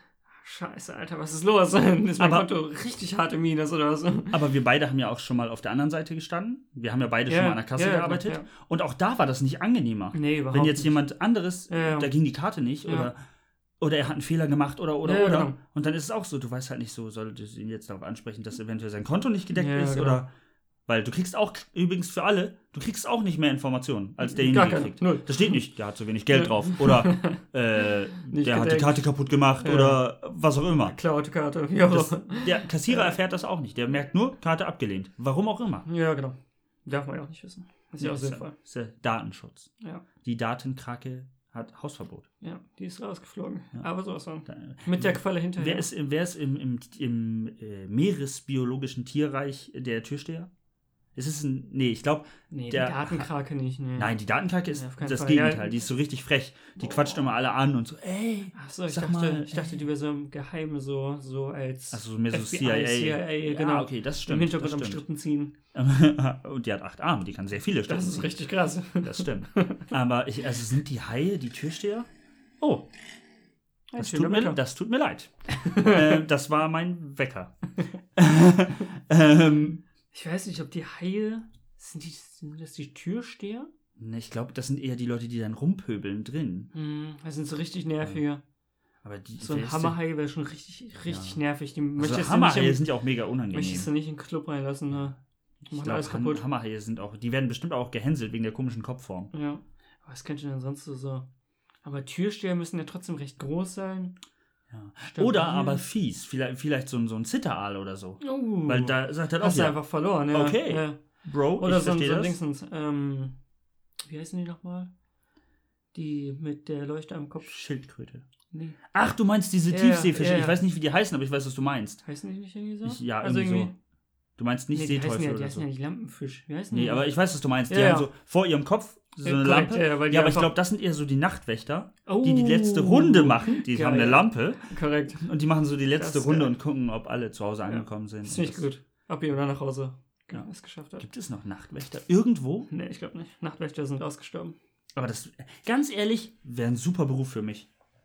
Scheiße, Alter, was ist los? Ist mein Aber- Konto richtig hart im Minus oder was? Aber wir beide haben ja auch schon mal auf der anderen Seite gestanden. Wir haben ja beide Ja, schon mal an der Kasse ja, gearbeitet. klar, ja. Und auch da war das nicht angenehmer. Nee, überhaupt Wenn jetzt nicht. jemand anderes, Ja, ja. da ging die Karte nicht Ja. oder, oder er hat einen Fehler gemacht oder oder Ja, oder. genau. Und dann ist es auch so, du weißt halt nicht so, sollte ich ihn jetzt darauf ansprechen, dass eventuell sein Konto nicht gedeckt Ja, ist genau. oder. Weil du kriegst auch, übrigens für alle, du kriegst auch nicht mehr Informationen, als Gar derjenige keine, kriegt. null. Das steht nicht, der hat zu wenig Geld Ja. drauf. Oder äh, Nicht der hat die gedeckt. Karte kaputt gemacht Ja. oder was auch immer. Klaute Karte. Ja, Das, der Kassierer erfährt das auch nicht. Der merkt nur, Karte abgelehnt. Warum auch immer. ja, genau. Darf man ja auch nicht wissen. Ist ja auch Das ist sinnvoll. ist ja Datenschutz. Ja, Die Datenkrake hat Hausverbot. ja, die ist rausgeflogen. Ja. Aber sowas von. Da, Mit der Qualle hinterher. wer ist, wer ist im, im, im äh, meeresbiologischen Tierreich der Türsteher? Ist es ein. Nee, ich glaube. Nee, der- die Datenkrake nicht. Nee. Nein, die Datenkrake ist Ja, auf keinen das Fall. Gegenteil. Ja. Die ist so richtig frech. Die Boah. quatscht immer alle an und so, ey. Achso, ich, Sag dachte, mal, ich dachte, die wäre so im Geheimen so, so als Also mehr so F B I, C I A. C I A, Ja, genau. okay, das im stimmt. Hintergrund am das Strippen ziehen. stimmt. Und die hat acht Arme, die kann sehr viele Strippen Das ist ziehen. richtig krass. Das stimmt. Aber ich, also sind die Haie die Türsteher? Oh, Ein das schöner tut, mir, Wecker. das tut mir leid. äh, das war mein Wecker. ähm, Ich weiß nicht, ob die Haie, sind, die, sind das die Türsteher? ne, ich glaube, das sind eher die Leute, die dann rumpöbeln drin. Hm, das sind so richtig nervige. Aber die, So wer ein ist Hammerhai wäre schon richtig, richtig Ja. nervig. Die denn- möchtest Also du nicht Hammerhaie im, sind ja auch mega unangenehm. möchtest du nicht in den Club reinlassen, ne? Die Ich machen alles glaube, kaputt. Hammerhaie sind auch, die werden bestimmt auch gehänselt wegen der komischen Kopfform. Ja. Was könnte denn sonst so so? Aber Türsteher müssen ja trotzdem recht groß sein. Ja. Stabil. Oder aber fies, vielleicht, vielleicht so ein, so ein Zitteraal oder so. Oh. Weil da sagt er auch hast du ja, einfach verloren, ja. Okay. Ja. Bro, Oder ich so, ein- verstehe so ein das. Dingsens, ähm, wie heißen die nochmal? Die mit der Leuchte am Kopf. Schildkröte. Nee. Ach, du meinst diese Ja, Tiefseefische. ja, Ich ja. weiß nicht, wie die heißen, aber ich weiß, was du meinst. Heißen die nicht irgendwie so? Ich, ja, also irgendwie, irgendwie. so. Du meinst nicht Nee, die heißen Seeteufel ja, die oder heißen so. ja nicht Lampenfisch. Wie heißen Nee, die? aber ich weiß, was du meinst. Die Ja, haben ja. so vor ihrem Kopf so Ja, eine korrekt, Lampe. ja, weil die Ja, aber ich einfach- glaube, das sind eher so die Nachtwächter, Oh, die die letzte Runde machen. Die geil. haben eine Lampe Korrekt. und die machen so die letzte Das ist Runde geil. und gucken, ob alle zu Hause angekommen sind. Das finde ich gut. Ab hier oder nach Hause. Ja. Es geschafft hat. Gibt es noch Nachtwächter? Irgendwo? Nee, ich glaube nicht. Nachtwächter sind ausgestorben. Aber das, ganz ehrlich, wäre ein super Beruf für mich.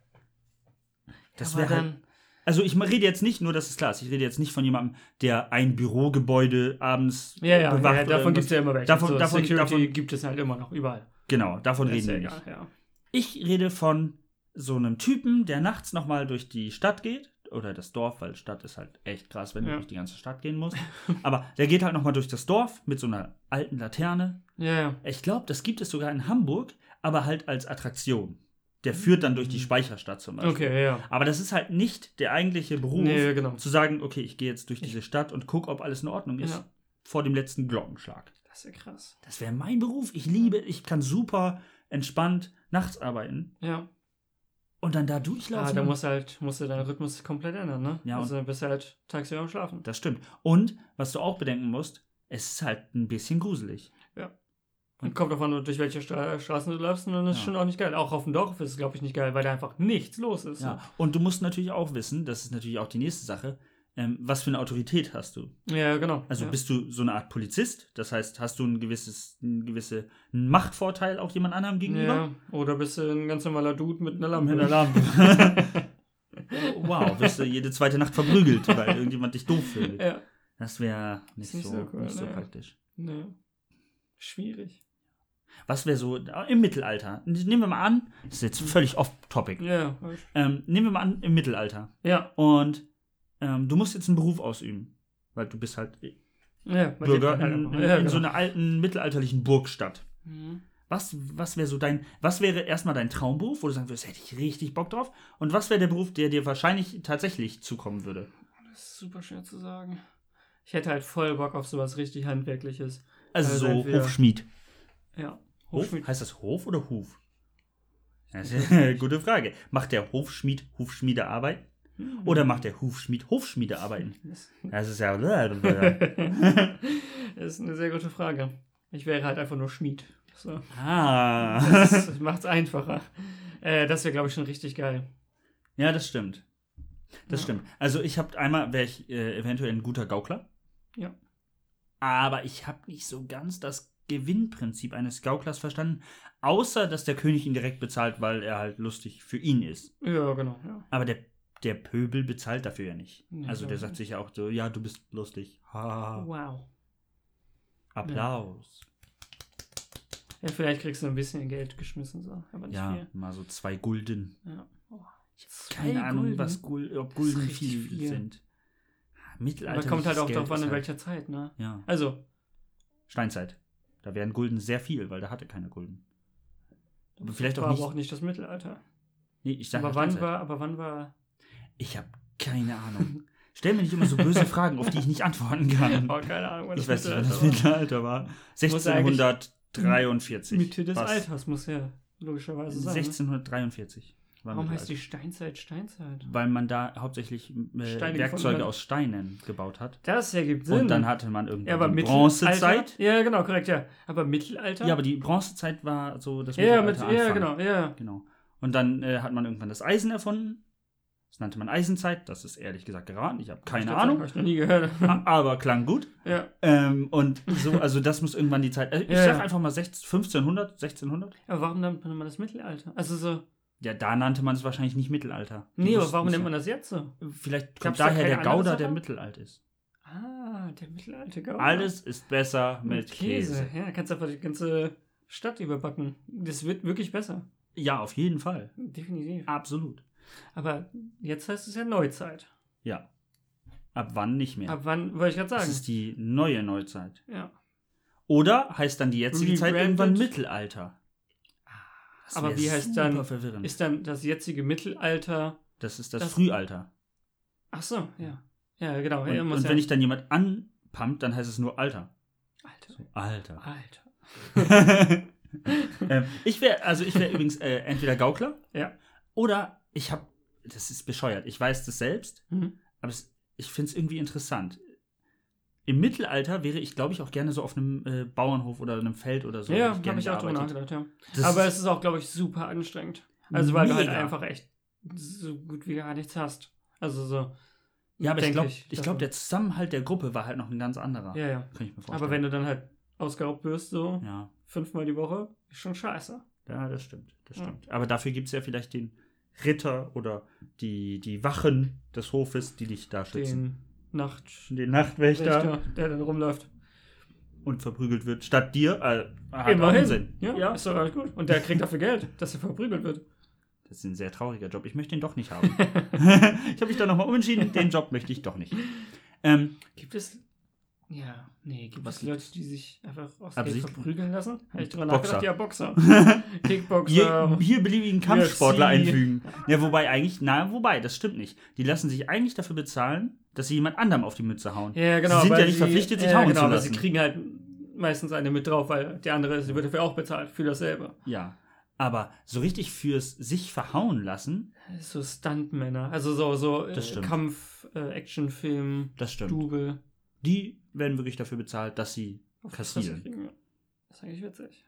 Das Aber wäre halt, also ich rede jetzt nicht, nur dass es klar ist, ich rede jetzt nicht von jemandem, der ein Bürogebäude abends Ja, ja, bewacht. ja, oder davon gibt es ja immer welche. Davon- so, davon- Security davon- gibt es halt immer noch, überall. Genau, davon Das ist reden ja wir nicht. egal, ja. Ich rede von so einem Typen, der nachts nochmal durch die Stadt geht. Oder das Dorf, weil Stadt ist halt echt krass, wenn du Ja. durch die ganze Stadt gehen musst. Aber der geht halt nochmal durch das Dorf mit so einer alten Laterne. Ja, ja. Ich glaube, das gibt es sogar in Hamburg, aber halt als Attraktion. Der führt dann durch die Speicherstadt zum Beispiel. Okay, ja. Aber das ist halt nicht der eigentliche Beruf, Nee, genau. zu sagen, okay, ich gehe jetzt durch diese Stadt und gucke, ob alles in Ordnung ist, Ja. vor dem letzten Glockenschlag. Das ist ja krass. Das wäre mein Beruf. Ich liebe, ich kann super entspannt nachts arbeiten Ja. und dann da Ah, durchlaufen. da musst du halt, musst du deinen Rhythmus komplett ändern, ne? Ja, also bist du halt tagsüber am Schlafen. Das stimmt. Und, was du auch bedenken musst, es ist halt ein bisschen gruselig. Und kommt davon, durch welche Stra Straßen du läufst, und dann ist es Ja. schon auch nicht geil. Auch auf dem Dorf ist es, glaube ich, nicht geil, weil da einfach nichts los ist. Ja. Und du musst natürlich auch wissen, das ist natürlich auch die nächste Sache, ähm, was für eine Autorität hast du? Ja, genau. Also ja. bist du so eine Art Polizist? Das heißt, hast du ein gewisses, ein gewisse einen Machtvorteil auch jemand anderem gegenüber? Ja, oder bist du ein ganz normaler Dude mit einer Lampe. Mit einer Lampe. Wow, wirst du jede zweite Nacht verprügelt, weil irgendjemand dich doof findet. Ja. Das wäre nicht, Ist nicht so, so cool, nicht so ne. praktisch. Ne. Schwierig. Was wäre so im Mittelalter? Nehmen wir mal an, das ist jetzt völlig off-topic. Ja. Ähm, nehmen wir mal an, im Mittelalter. Ja. Und ähm, du musst jetzt einen Beruf ausüben. Weil du bist halt Ja, man Bürger lebt halt in, einfach. in, Ja, in genau. so einer alten mittelalterlichen Burgstadt. Mhm. Was, was wäre so dein, was wäre erstmal dein Traumberuf, wo du sagen würdest, hätte ich richtig Bock drauf? Und was wäre der Beruf, der dir wahrscheinlich tatsächlich zukommen würde? Das ist super schwer zu sagen. Ich hätte halt voll Bock auf sowas richtig Handwerkliches. Also, Also so entweder- Hofschmied. Ja. Hof? Hofschmied. Heißt das Hof oder Huf? Das ist eine gute Frage. Macht der Hofschmied Hufschmiedearbeit? Mhm. Oder macht der Hufschmied Hofschmiedearbeiten? Das Das ist ja. das ist eine sehr gute Frage. Ich wäre halt einfach nur Schmied. So. Ah. Das macht es einfacher. Äh, das wäre, glaube ich, schon richtig geil. Ja, das stimmt. Das Ja. stimmt. Also ich habe einmal, wäre ich äh, eventuell ein guter Gaukler. Ja. Aber ich habe nicht so ganz das Gewinnprinzip eines Gauklers verstanden. Außer, dass der König ihn direkt bezahlt, weil er halt lustig für ihn ist. Ja, genau. Ja. Aber der, der Pöbel bezahlt dafür ja nicht. Nee, also der glaub sagt ich sich ja auch so, ja, du bist lustig. Ha. Wow. Applaus. Ja, vielleicht kriegst du ein bisschen Geld geschmissen, so. Aber nicht Ja, viel. mal so zwei Gulden. Ja. Oh, Keine Ahnung, Gulden? was Gul ob Das ist Gulden richtig viel, viel. sind. Aber Mittelalter. kommt halt auch Geld darauf an, ist in halt, welcher Zeit, ne? Ja. Also, Steinzeit. Da wären Gulden sehr viel, weil da hatte keine Gulden. Aber vielleicht war auch nicht. aber auch nicht das Mittelalter. Nee, ich sag Aber ja wann Steinzeit. war, aber wann war. Ich habe keine Ahnung. Stell mir nicht immer so böse Fragen, auf die ich nicht antworten kann. Oh, keine Ahnung, wann Ich das weiß nicht, wann das Mittelalter war. Mittelalter war. sechzehnhundertdreiundvierzig. Mitte des Was? Alters muss ja logischerweise sein. Ne? sechzehnhundertdreiundvierzig. war Warum Mittelalter. heißt die Steinzeit Steinzeit? Weil man da hauptsächlich äh, Steine Werkzeuge gefunden hat. aus Steinen gebaut hat. Das ergibt Sinn. Und dann hatte man ja, irgendwann aber die Mittelalter. Bronzezeit. Ja, genau, korrekt, ja. Aber Mittelalter? Ja, aber die Bronzezeit war so das ja, mit, Mittelalter. ja, Anfang. genau, ja. Genau. Und dann äh, hat man irgendwann das Eisen erfunden. Das nannte man Eisenzeit. Das ist ehrlich gesagt geraten. Ich habe keine Ich Ahnung. Habe ich noch nie gehört. A- Aber klang gut. ja. Ähm, und so, also das muss irgendwann die Zeit. Also ich Ja, sag ja. einfach mal sechzehn, fünfzehnhundert, sechzehnhundert. Aber warum nennt man das Mittelalter? Also so. Ja, da nannte man es wahrscheinlich nicht Mittelalter. Die Nee, aber wussten warum es nennt ja. man das jetzt so? Vielleicht Gab's kommt da daher keine der andere Gouda, Sache? der mittelalt ist. Ah, der Mittelalter Gouda. Alles ist besser mit Käse. Ja, kannst einfach die ganze Stadt überbacken. Das wird wirklich besser. Ja, auf jeden Fall. Definitiv. Absolut. Aber jetzt heißt es ja Neuzeit. Ja. Ab wann nicht mehr? Ab wann, wollte ich gerade Das sagen. ist die neue Neuzeit. Ja. Oder heißt dann die jetzige Zeit Rebranded. irgendwann Mittelalter? Das Aber wär wie heißt super dann- verwirrend. Ist dann das jetzige Mittelalter. das ist das, das- Frühalter. Ach so, ja. Ja, genau. Und, ja, muss und ja. wenn ich dann jemand anpumpt, dann heißt es nur Alter. Alter. So, Alter. Alter. ähm, ich wäre, also ich wäre übrigens äh, entweder Gaukler Ja. oder ich habe, das ist bescheuert, ich weiß das selbst, Mhm. aber es, ich finde es irgendwie interessant. Im Mittelalter wäre ich, glaube ich, auch gerne so auf einem äh, Bauernhof oder einem Feld oder so. Ja, hätte habe ich gerne auch drüber gearbeitet. nachgedacht, ja. Das Aber ist- es ist auch, glaube ich, super anstrengend. Also, weil du halt Mega. einfach echt so gut wie gar nichts hast. Also so. Ja, aber ich denk glaube, ich, davon. glaub, der Zusammenhalt der Gruppe war halt noch ein ganz anderer. Ja, ja. Kann ich mir vorstellen. Aber wenn du dann halt ausgeraubt wirst, so Ja, fünfmal die Woche, ist schon scheiße. ja, das stimmt. Das Ja. stimmt. Aber dafür gibt es ja vielleicht den Ritter oder die, die Wachen des Hofes, die dich da schützen. Den Nacht. Den Nachtwächter. Wächter, der dann rumläuft. Und verprügelt wird. Statt dir. Äh, hat auch Immerhin. einen Sinn. Ja, Ja. ist doch alles gut. Und der kriegt dafür Geld, dass er verprügelt wird. Das ist ein sehr trauriger Job. Ich möchte ihn doch nicht haben. ich habe mich da nochmal umentschieden. Den Job möchte ich doch nicht. Ähm, Gibt es. Ja, nee, gibt Was es Leute, die sich einfach aus Geld Absichtlich? verprügeln lassen? Habe ich drüber Boxer. nachgedacht, ja, Boxer. Kickboxer. hier, hier beliebigen Kampfsportler U F C. einfügen. Ja, wobei eigentlich, na, wobei, das stimmt nicht. Die lassen sich eigentlich dafür bezahlen, dass sie jemand anderem auf die Mütze hauen. Ja, genau. Sie sind weil ja nicht verpflichtet, sich ja, hauen genau, zu aber lassen. sie kriegen halt meistens eine mit drauf, weil der andere sie wird dafür auch bezahlt für dasselbe. Ja. Aber so richtig fürs sich verhauen lassen, So Stuntmänner, also so, so Das äh, stimmt. Kampf, äh, Actionfilm, das stimmt. Double. Die werden wirklich dafür bezahlt, dass sie auf die Fresse kassieren. kriegen, ja. Das ist eigentlich witzig.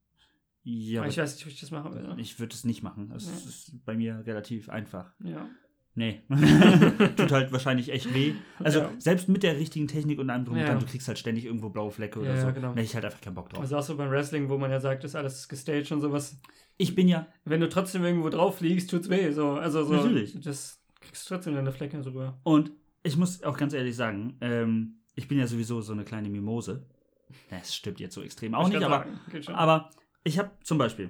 Ja, aber aber ich weiß nicht, ob ich das machen will. ich würde es nicht machen. Das Ja. ist bei mir relativ einfach. Ja. Nee. Tut halt wahrscheinlich echt weh. Also Ja. selbst mit der richtigen Technik und allem drum und Ja. dran, du kriegst halt ständig irgendwo blaue Flecke oder Ja, so. genau. Da hätte ich halt einfach keinen Bock drauf. Also auch so beim Wrestling, wo man ja sagt, ist alles gestaged und sowas. Ich bin ja, Wenn du trotzdem irgendwo drauf fliegst, tut's weh. So. Also so, Natürlich. Das kriegst du trotzdem deine Flecke drüber. und ich muss auch ganz ehrlich sagen, ähm, ich bin ja sowieso so eine kleine Mimose. Das stimmt jetzt so extrem auch Ich nicht, kann aber, sagen, geht schon. aber ich habe zum Beispiel,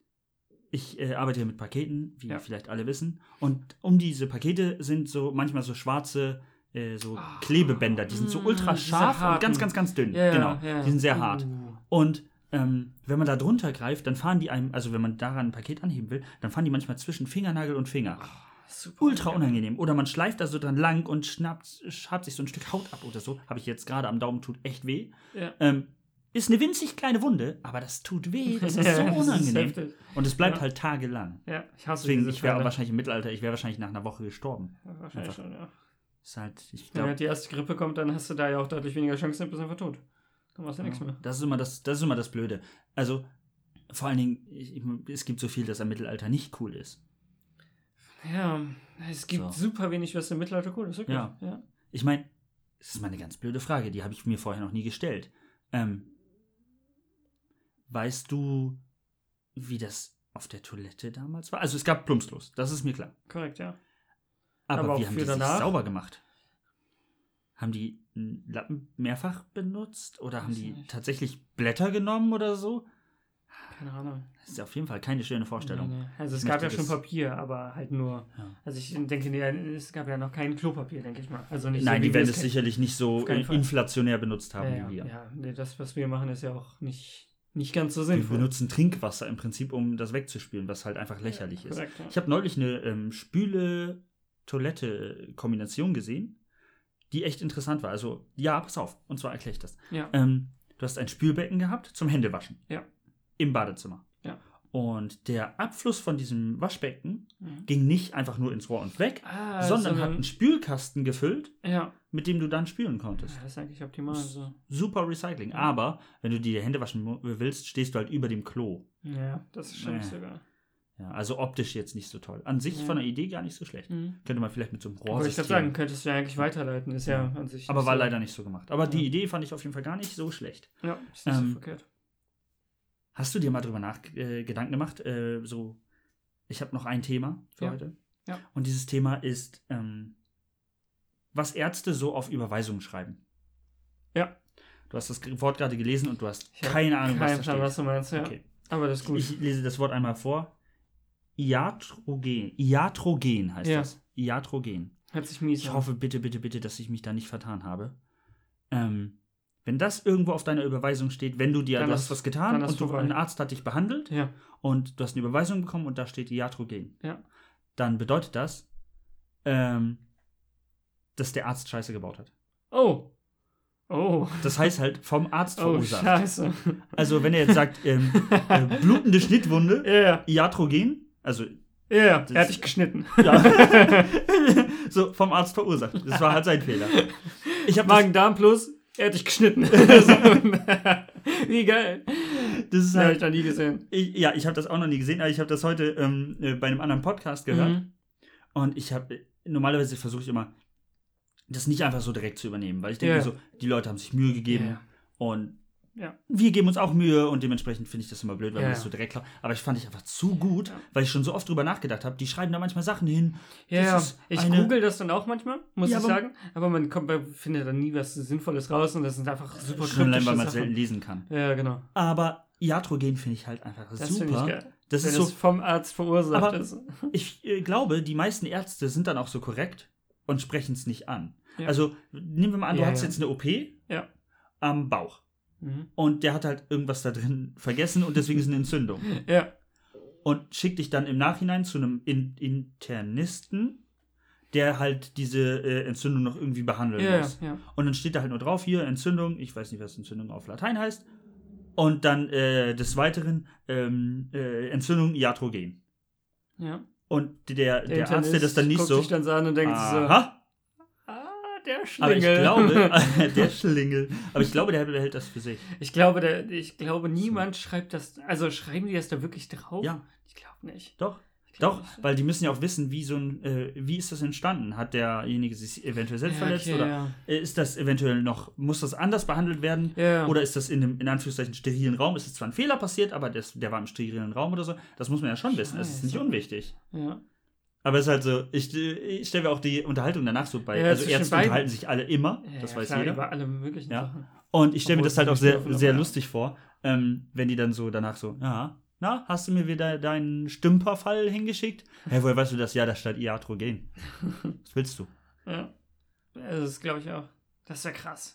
ich äh, arbeite ja mit Paketen, wie Ja. vielleicht alle wissen, und um diese Pakete sind so manchmal so schwarze äh, so Ah. Klebebänder, die sind so Mm, ultra diese scharf und harten. ganz, ganz, ganz dünn. Ja, genau, ja. die sind sehr hart. Uh. Und ähm, wenn man da drunter greift, dann fahren die einem, also wenn man daran ein Paket anheben will, dann fahren die manchmal zwischen Fingernagel und Finger. Super Ultra unangenehm. Oder man schleift da so dran lang und schnappt, schabt sich so ein Stück Haut ab oder so. Habe ich jetzt gerade am Daumen, tut echt weh. Ja. Ähm, ist eine winzig kleine Wunde, aber das tut weh. Das ist so Ja, das ist unangenehm. heftig. Und es bleibt Ja. halt tagelang. Ja, ich hasse Deswegen, diese ich wäre Teile. wahrscheinlich im Mittelalter, ich wäre wahrscheinlich nach einer Woche gestorben. Ja, wahrscheinlich einfach. schon, ja. Ist halt, ich Wenn glaube, halt die erste Grippe kommt, dann hast du da ja auch deutlich weniger Chancen, dann bist du einfach tot. Dann machst du nichts mehr. das ist immer das, das ist immer das Blöde. Also, vor allen Dingen, ich, ich, es gibt so viel, das am Mittelalter nicht cool ist. Ja, es gibt So. super wenig, was im Mittelalter cool ist. Wirklich. Ja. ja. Ich meine, das ist mal eine ganz blöde Frage, die habe ich mir vorher noch nie gestellt. Ähm, weißt du, wie das auf der Toilette damals war? Also es gab Plumpsklos, das ist mir klar. Korrekt, ja. Aber, Aber wie auch haben für die sich danach? sauber gemacht? Haben die einen Lappen mehrfach benutzt? Oder haben Weiß die nicht. tatsächlich Blätter genommen oder so? Keine Ahnung. Das ist auf jeden Fall keine schöne Vorstellung. Nee, nee. Also es Ich gab ja möchte schon das- Papier, aber halt nur. Ja. Also ich denke, nee, es gab ja noch kein Klopapier, denke ich mal. Also nicht Nein, so, wie die wir werden es es kennen. sicherlich nicht so Auf keinen Fall. inflationär benutzt haben Ja, wie ja, wir. ja. Nee, das, was wir machen, ist ja auch nicht, nicht ganz so Wir sinnvoll. benutzen Trinkwasser im Prinzip, um das wegzuspülen, was halt einfach lächerlich ist. Korrekt, ja. Ich habe neulich eine ähm, Spüle-Toilette-Kombination gesehen, die echt interessant war. Also, ja, pass auf, und zwar erkläre ich das. Ja. Ähm, du hast ein Spülbecken gehabt zum Händewaschen. Ja. Im Badezimmer. Ja. Und der Abfluss von diesem Waschbecken Mhm. ging nicht einfach nur ins Rohr und weg, Ah, sondern hat einen Spülkasten gefüllt, Ja. mit dem du dann spülen konntest. Ja, das ist eigentlich optimal. So. Super Recycling. Aber wenn du dir die Hände waschen mu- willst, stehst du halt über dem Klo. Ja, das ist schon nicht Nee. so geil. Ja, also optisch jetzt nicht so toll. An sich Ja. von der Idee gar nicht so schlecht. Mhm. Könnte man vielleicht mit so einem Wollte ich Rohrsystem. gerade sagen, könntest du ja eigentlich weiterleiten. Ist ja, an sich. Aber nicht war so, leider nicht so gemacht. Aber die Ja. Idee fand ich auf jeden Fall gar nicht so schlecht. Ja, ist nicht Ähm, so verkehrt. Hast du dir mal drüber nach äh, Gedanken gemacht? Äh, so, ich habe noch ein Thema für Ja. heute. Ja. Und dieses Thema ist, ähm, was Ärzte so auf Überweisungen schreiben. Ja. Du hast das Wort gerade gelesen und du hast Ich hab keine Ahnung, was Kein da Plan, steht. was du meinst, ja. Okay. Aber das ist gut. Ich lese das Wort einmal vor. Iatrogen. Iatrogen heißt Ja. das. Iatrogen. Hört sich mies Ich an. hoffe bitte, bitte, bitte, dass ich mich da nicht vertan habe. Ähm, wenn das irgendwo auf deiner Überweisung steht, wenn du dir, Dann du hast- hast was getan dann hast und du du, recht. ein Arzt hat dich behandelt Ja. und du hast eine Überweisung bekommen und da steht Iatrogen, Ja. dann bedeutet das, ähm, dass der Arzt Scheiße gebaut hat. Oh. Oh. Das heißt halt vom Arzt Oh, verursacht. scheiße. Also wenn er jetzt sagt, ähm, äh, blutende Schnittwunde, Ja, ja. Iatrogen, also Ja, ja. Das- Er hat dich geschnitten. ja, so vom Arzt verursacht. Das war halt sein Fehler. Ich habe das, Magen-Darm plus, er hat dich geschnitten. So. Wie geil. das ist Das habe ich halt, noch nie gesehen. ich, ja, ich habe das auch noch nie gesehen, aber ich habe das heute ähm, äh, bei einem anderen Podcast gehört. Mhm. Und ich habe, normalerweise versuche ich immer, das nicht einfach so direkt zu übernehmen, weil ich denke Ja. mir so, die Leute haben sich Mühe gegeben Ja. und Ja. wir geben uns auch Mühe und dementsprechend finde ich das immer blöd, weil Ja. man das so direkt glaubt. Aber ich fand ich einfach zu gut, Ja. weil ich schon so oft drüber nachgedacht habe. Die schreiben da manchmal Sachen hin. Ja, ja. Das ist Ich eine- google das dann auch manchmal, muss Ja, ich aber- sagen. Aber man kommt, bei- findet dann nie was Sinnvolles raus und das sind einfach super Schon allein, weil kryptische man es selten Sachen. lesen kann. Ja, genau. Aber Iatrogen finde ich halt einfach Das finde ich super. geil. Das Wenn ist so, es vom Arzt verursacht Aber- ist. ich äh, glaube, die meisten Ärzte sind dann auch so korrekt und sprechen es nicht an. Ja. Also nehmen wir mal an, du Ja, hast ja. jetzt eine O P Ja. am Bauch Mhm. und der hat halt irgendwas da drin vergessen und deswegen ist eine Entzündung. Ja. Und schickt dich dann im Nachhinein zu einem In- Internisten, der halt diese äh, Entzündung noch irgendwie behandeln Ja, muss. ja. Und dann steht da halt nur drauf, hier Entzündung, ich weiß nicht, was Entzündung auf Latein heißt. Und dann äh, des Weiteren ähm, äh, Entzündung Iatrogen. Ja. Und der, der, Arzt, der Internist das dann nicht guckt so. sich dann so an und denkt so, Aha, ah, der aber Schlingel. ich glaube, der Schlingel. Aber ich glaube, der behält das für sich. Ich glaube, der, ich glaube, niemand schreibt das, also schreiben die das da wirklich drauf? Ja. Ich glaube nicht. Doch. Ich glaub Doch, nicht. weil die müssen ja auch wissen, wie so ein, äh, wie ist das entstanden? Hat derjenige sich eventuell selbst Ja, verletzt okay, oder ja. äh, ist das eventuell noch, muss das anders behandelt werden? Ja. Oder ist das in einem, in Anführungszeichen, sterilen Raum? Ist es zwar ein Fehler passiert, aber das, der war im sterilen Raum oder so? Das muss man ja schon wissen. Es ist nicht Scheiße. unwichtig. Ja. Aber es ist halt so, ich, ich stelle mir auch die Unterhaltung danach so bei. Ja, also zwischen Ärzte beiden. unterhalten sich alle immer, Ja, das ja, weiß klar, jeder. über alle möglichen Ja. Sachen. Und ich stelle mir Obwohl das halt sie auch nicht sehr, dürfen, aber sehr ja. lustig vor, ähm, wenn die dann so danach so, ja, na, hast du mir wieder deinen Stümperfall hingeschickt? Hä, woher weißt du das? Ja, da stand Iatrogen. Was willst du? Ja. Also das glaube ich auch. Das ist ja krass.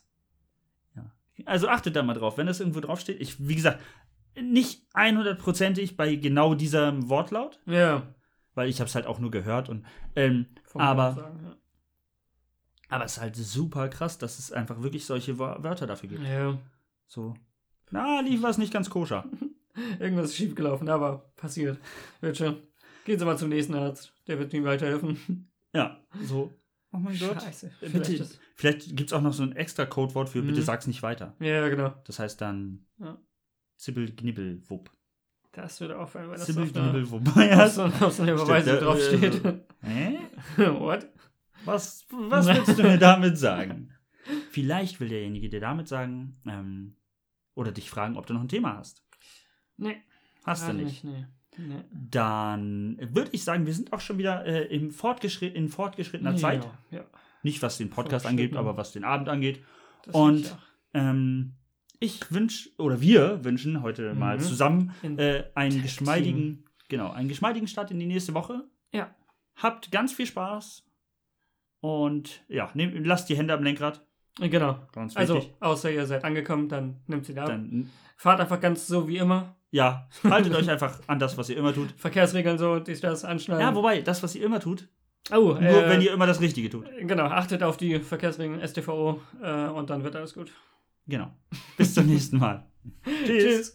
Also achtet da mal drauf, wenn das irgendwo draufsteht. Ich, wie gesagt, nicht hundertprozentig bei genau diesem Wortlaut, Ja. weil ich habe es halt auch nur gehört. Und, ähm, Vom aber, Sagen, ja. aber es ist halt super krass, dass es einfach wirklich solche Wör- Wörter dafür gibt. Ja. So, na, lief was nicht ganz koscher. Irgendwas ist schiefgelaufen, aber passiert. Wird schon. Gehen Sie mal zum nächsten Arzt. Der wird Ihnen weiterhelfen. Ja, so. Oh mein Gott. Scheiße. Bitte, Vielleicht ist- vielleicht gibt es auch noch so ein extra Codewort für bitte Mhm. sag's nicht weiter. Ja, genau. Das heißt dann Ja. Zibbel, Gnibbel, Wupp. Das würde auffallen, wenn das Zibbel, auf einer, Gnibbel, Wupp. auf Ja, so, auf so einer Überweisung Stimmt, äh, draufsteht. Hä? What? Was, was willst du mir damit sagen? Vielleicht will derjenige dir damit sagen, ähm, oder dich fragen, ob du noch ein Thema hast. Nee. Hast du gerade nicht. Nee. Nee. Dann würde ich sagen, wir sind auch schon wieder äh, im Fortgeschritt, in fortgeschrittener Zeit. Ja, ja. Nicht was den Podcast angeht, aber was den Abend angeht. Das Und ich auch. ähm, ich wünsche, oder wir wünschen heute Mhm. mal zusammen In- äh, einen Tag geschmeidigen, genau, einen geschmeidigen Start in die nächste Woche. Ja. Habt ganz viel Spaß. Und ja, nehmt, lasst die Hände am Lenkrad. Genau. Ganz Also, wichtig. außer ihr seid angekommen, dann nimmt sie da ab. Dann, Fahrt einfach ganz so wie immer. ja, haltet euch einfach an das, was ihr immer tut. Verkehrsregeln so, dies, das, anschneiden. Ja, wobei, das, was ihr immer tut, oh, nur äh, wenn ihr immer das Richtige tut. Genau, achtet auf die Verkehrsregeln S T V O äh, und dann wird alles gut. Genau. Bis zum nächsten Mal. Tschüss. Tschüss.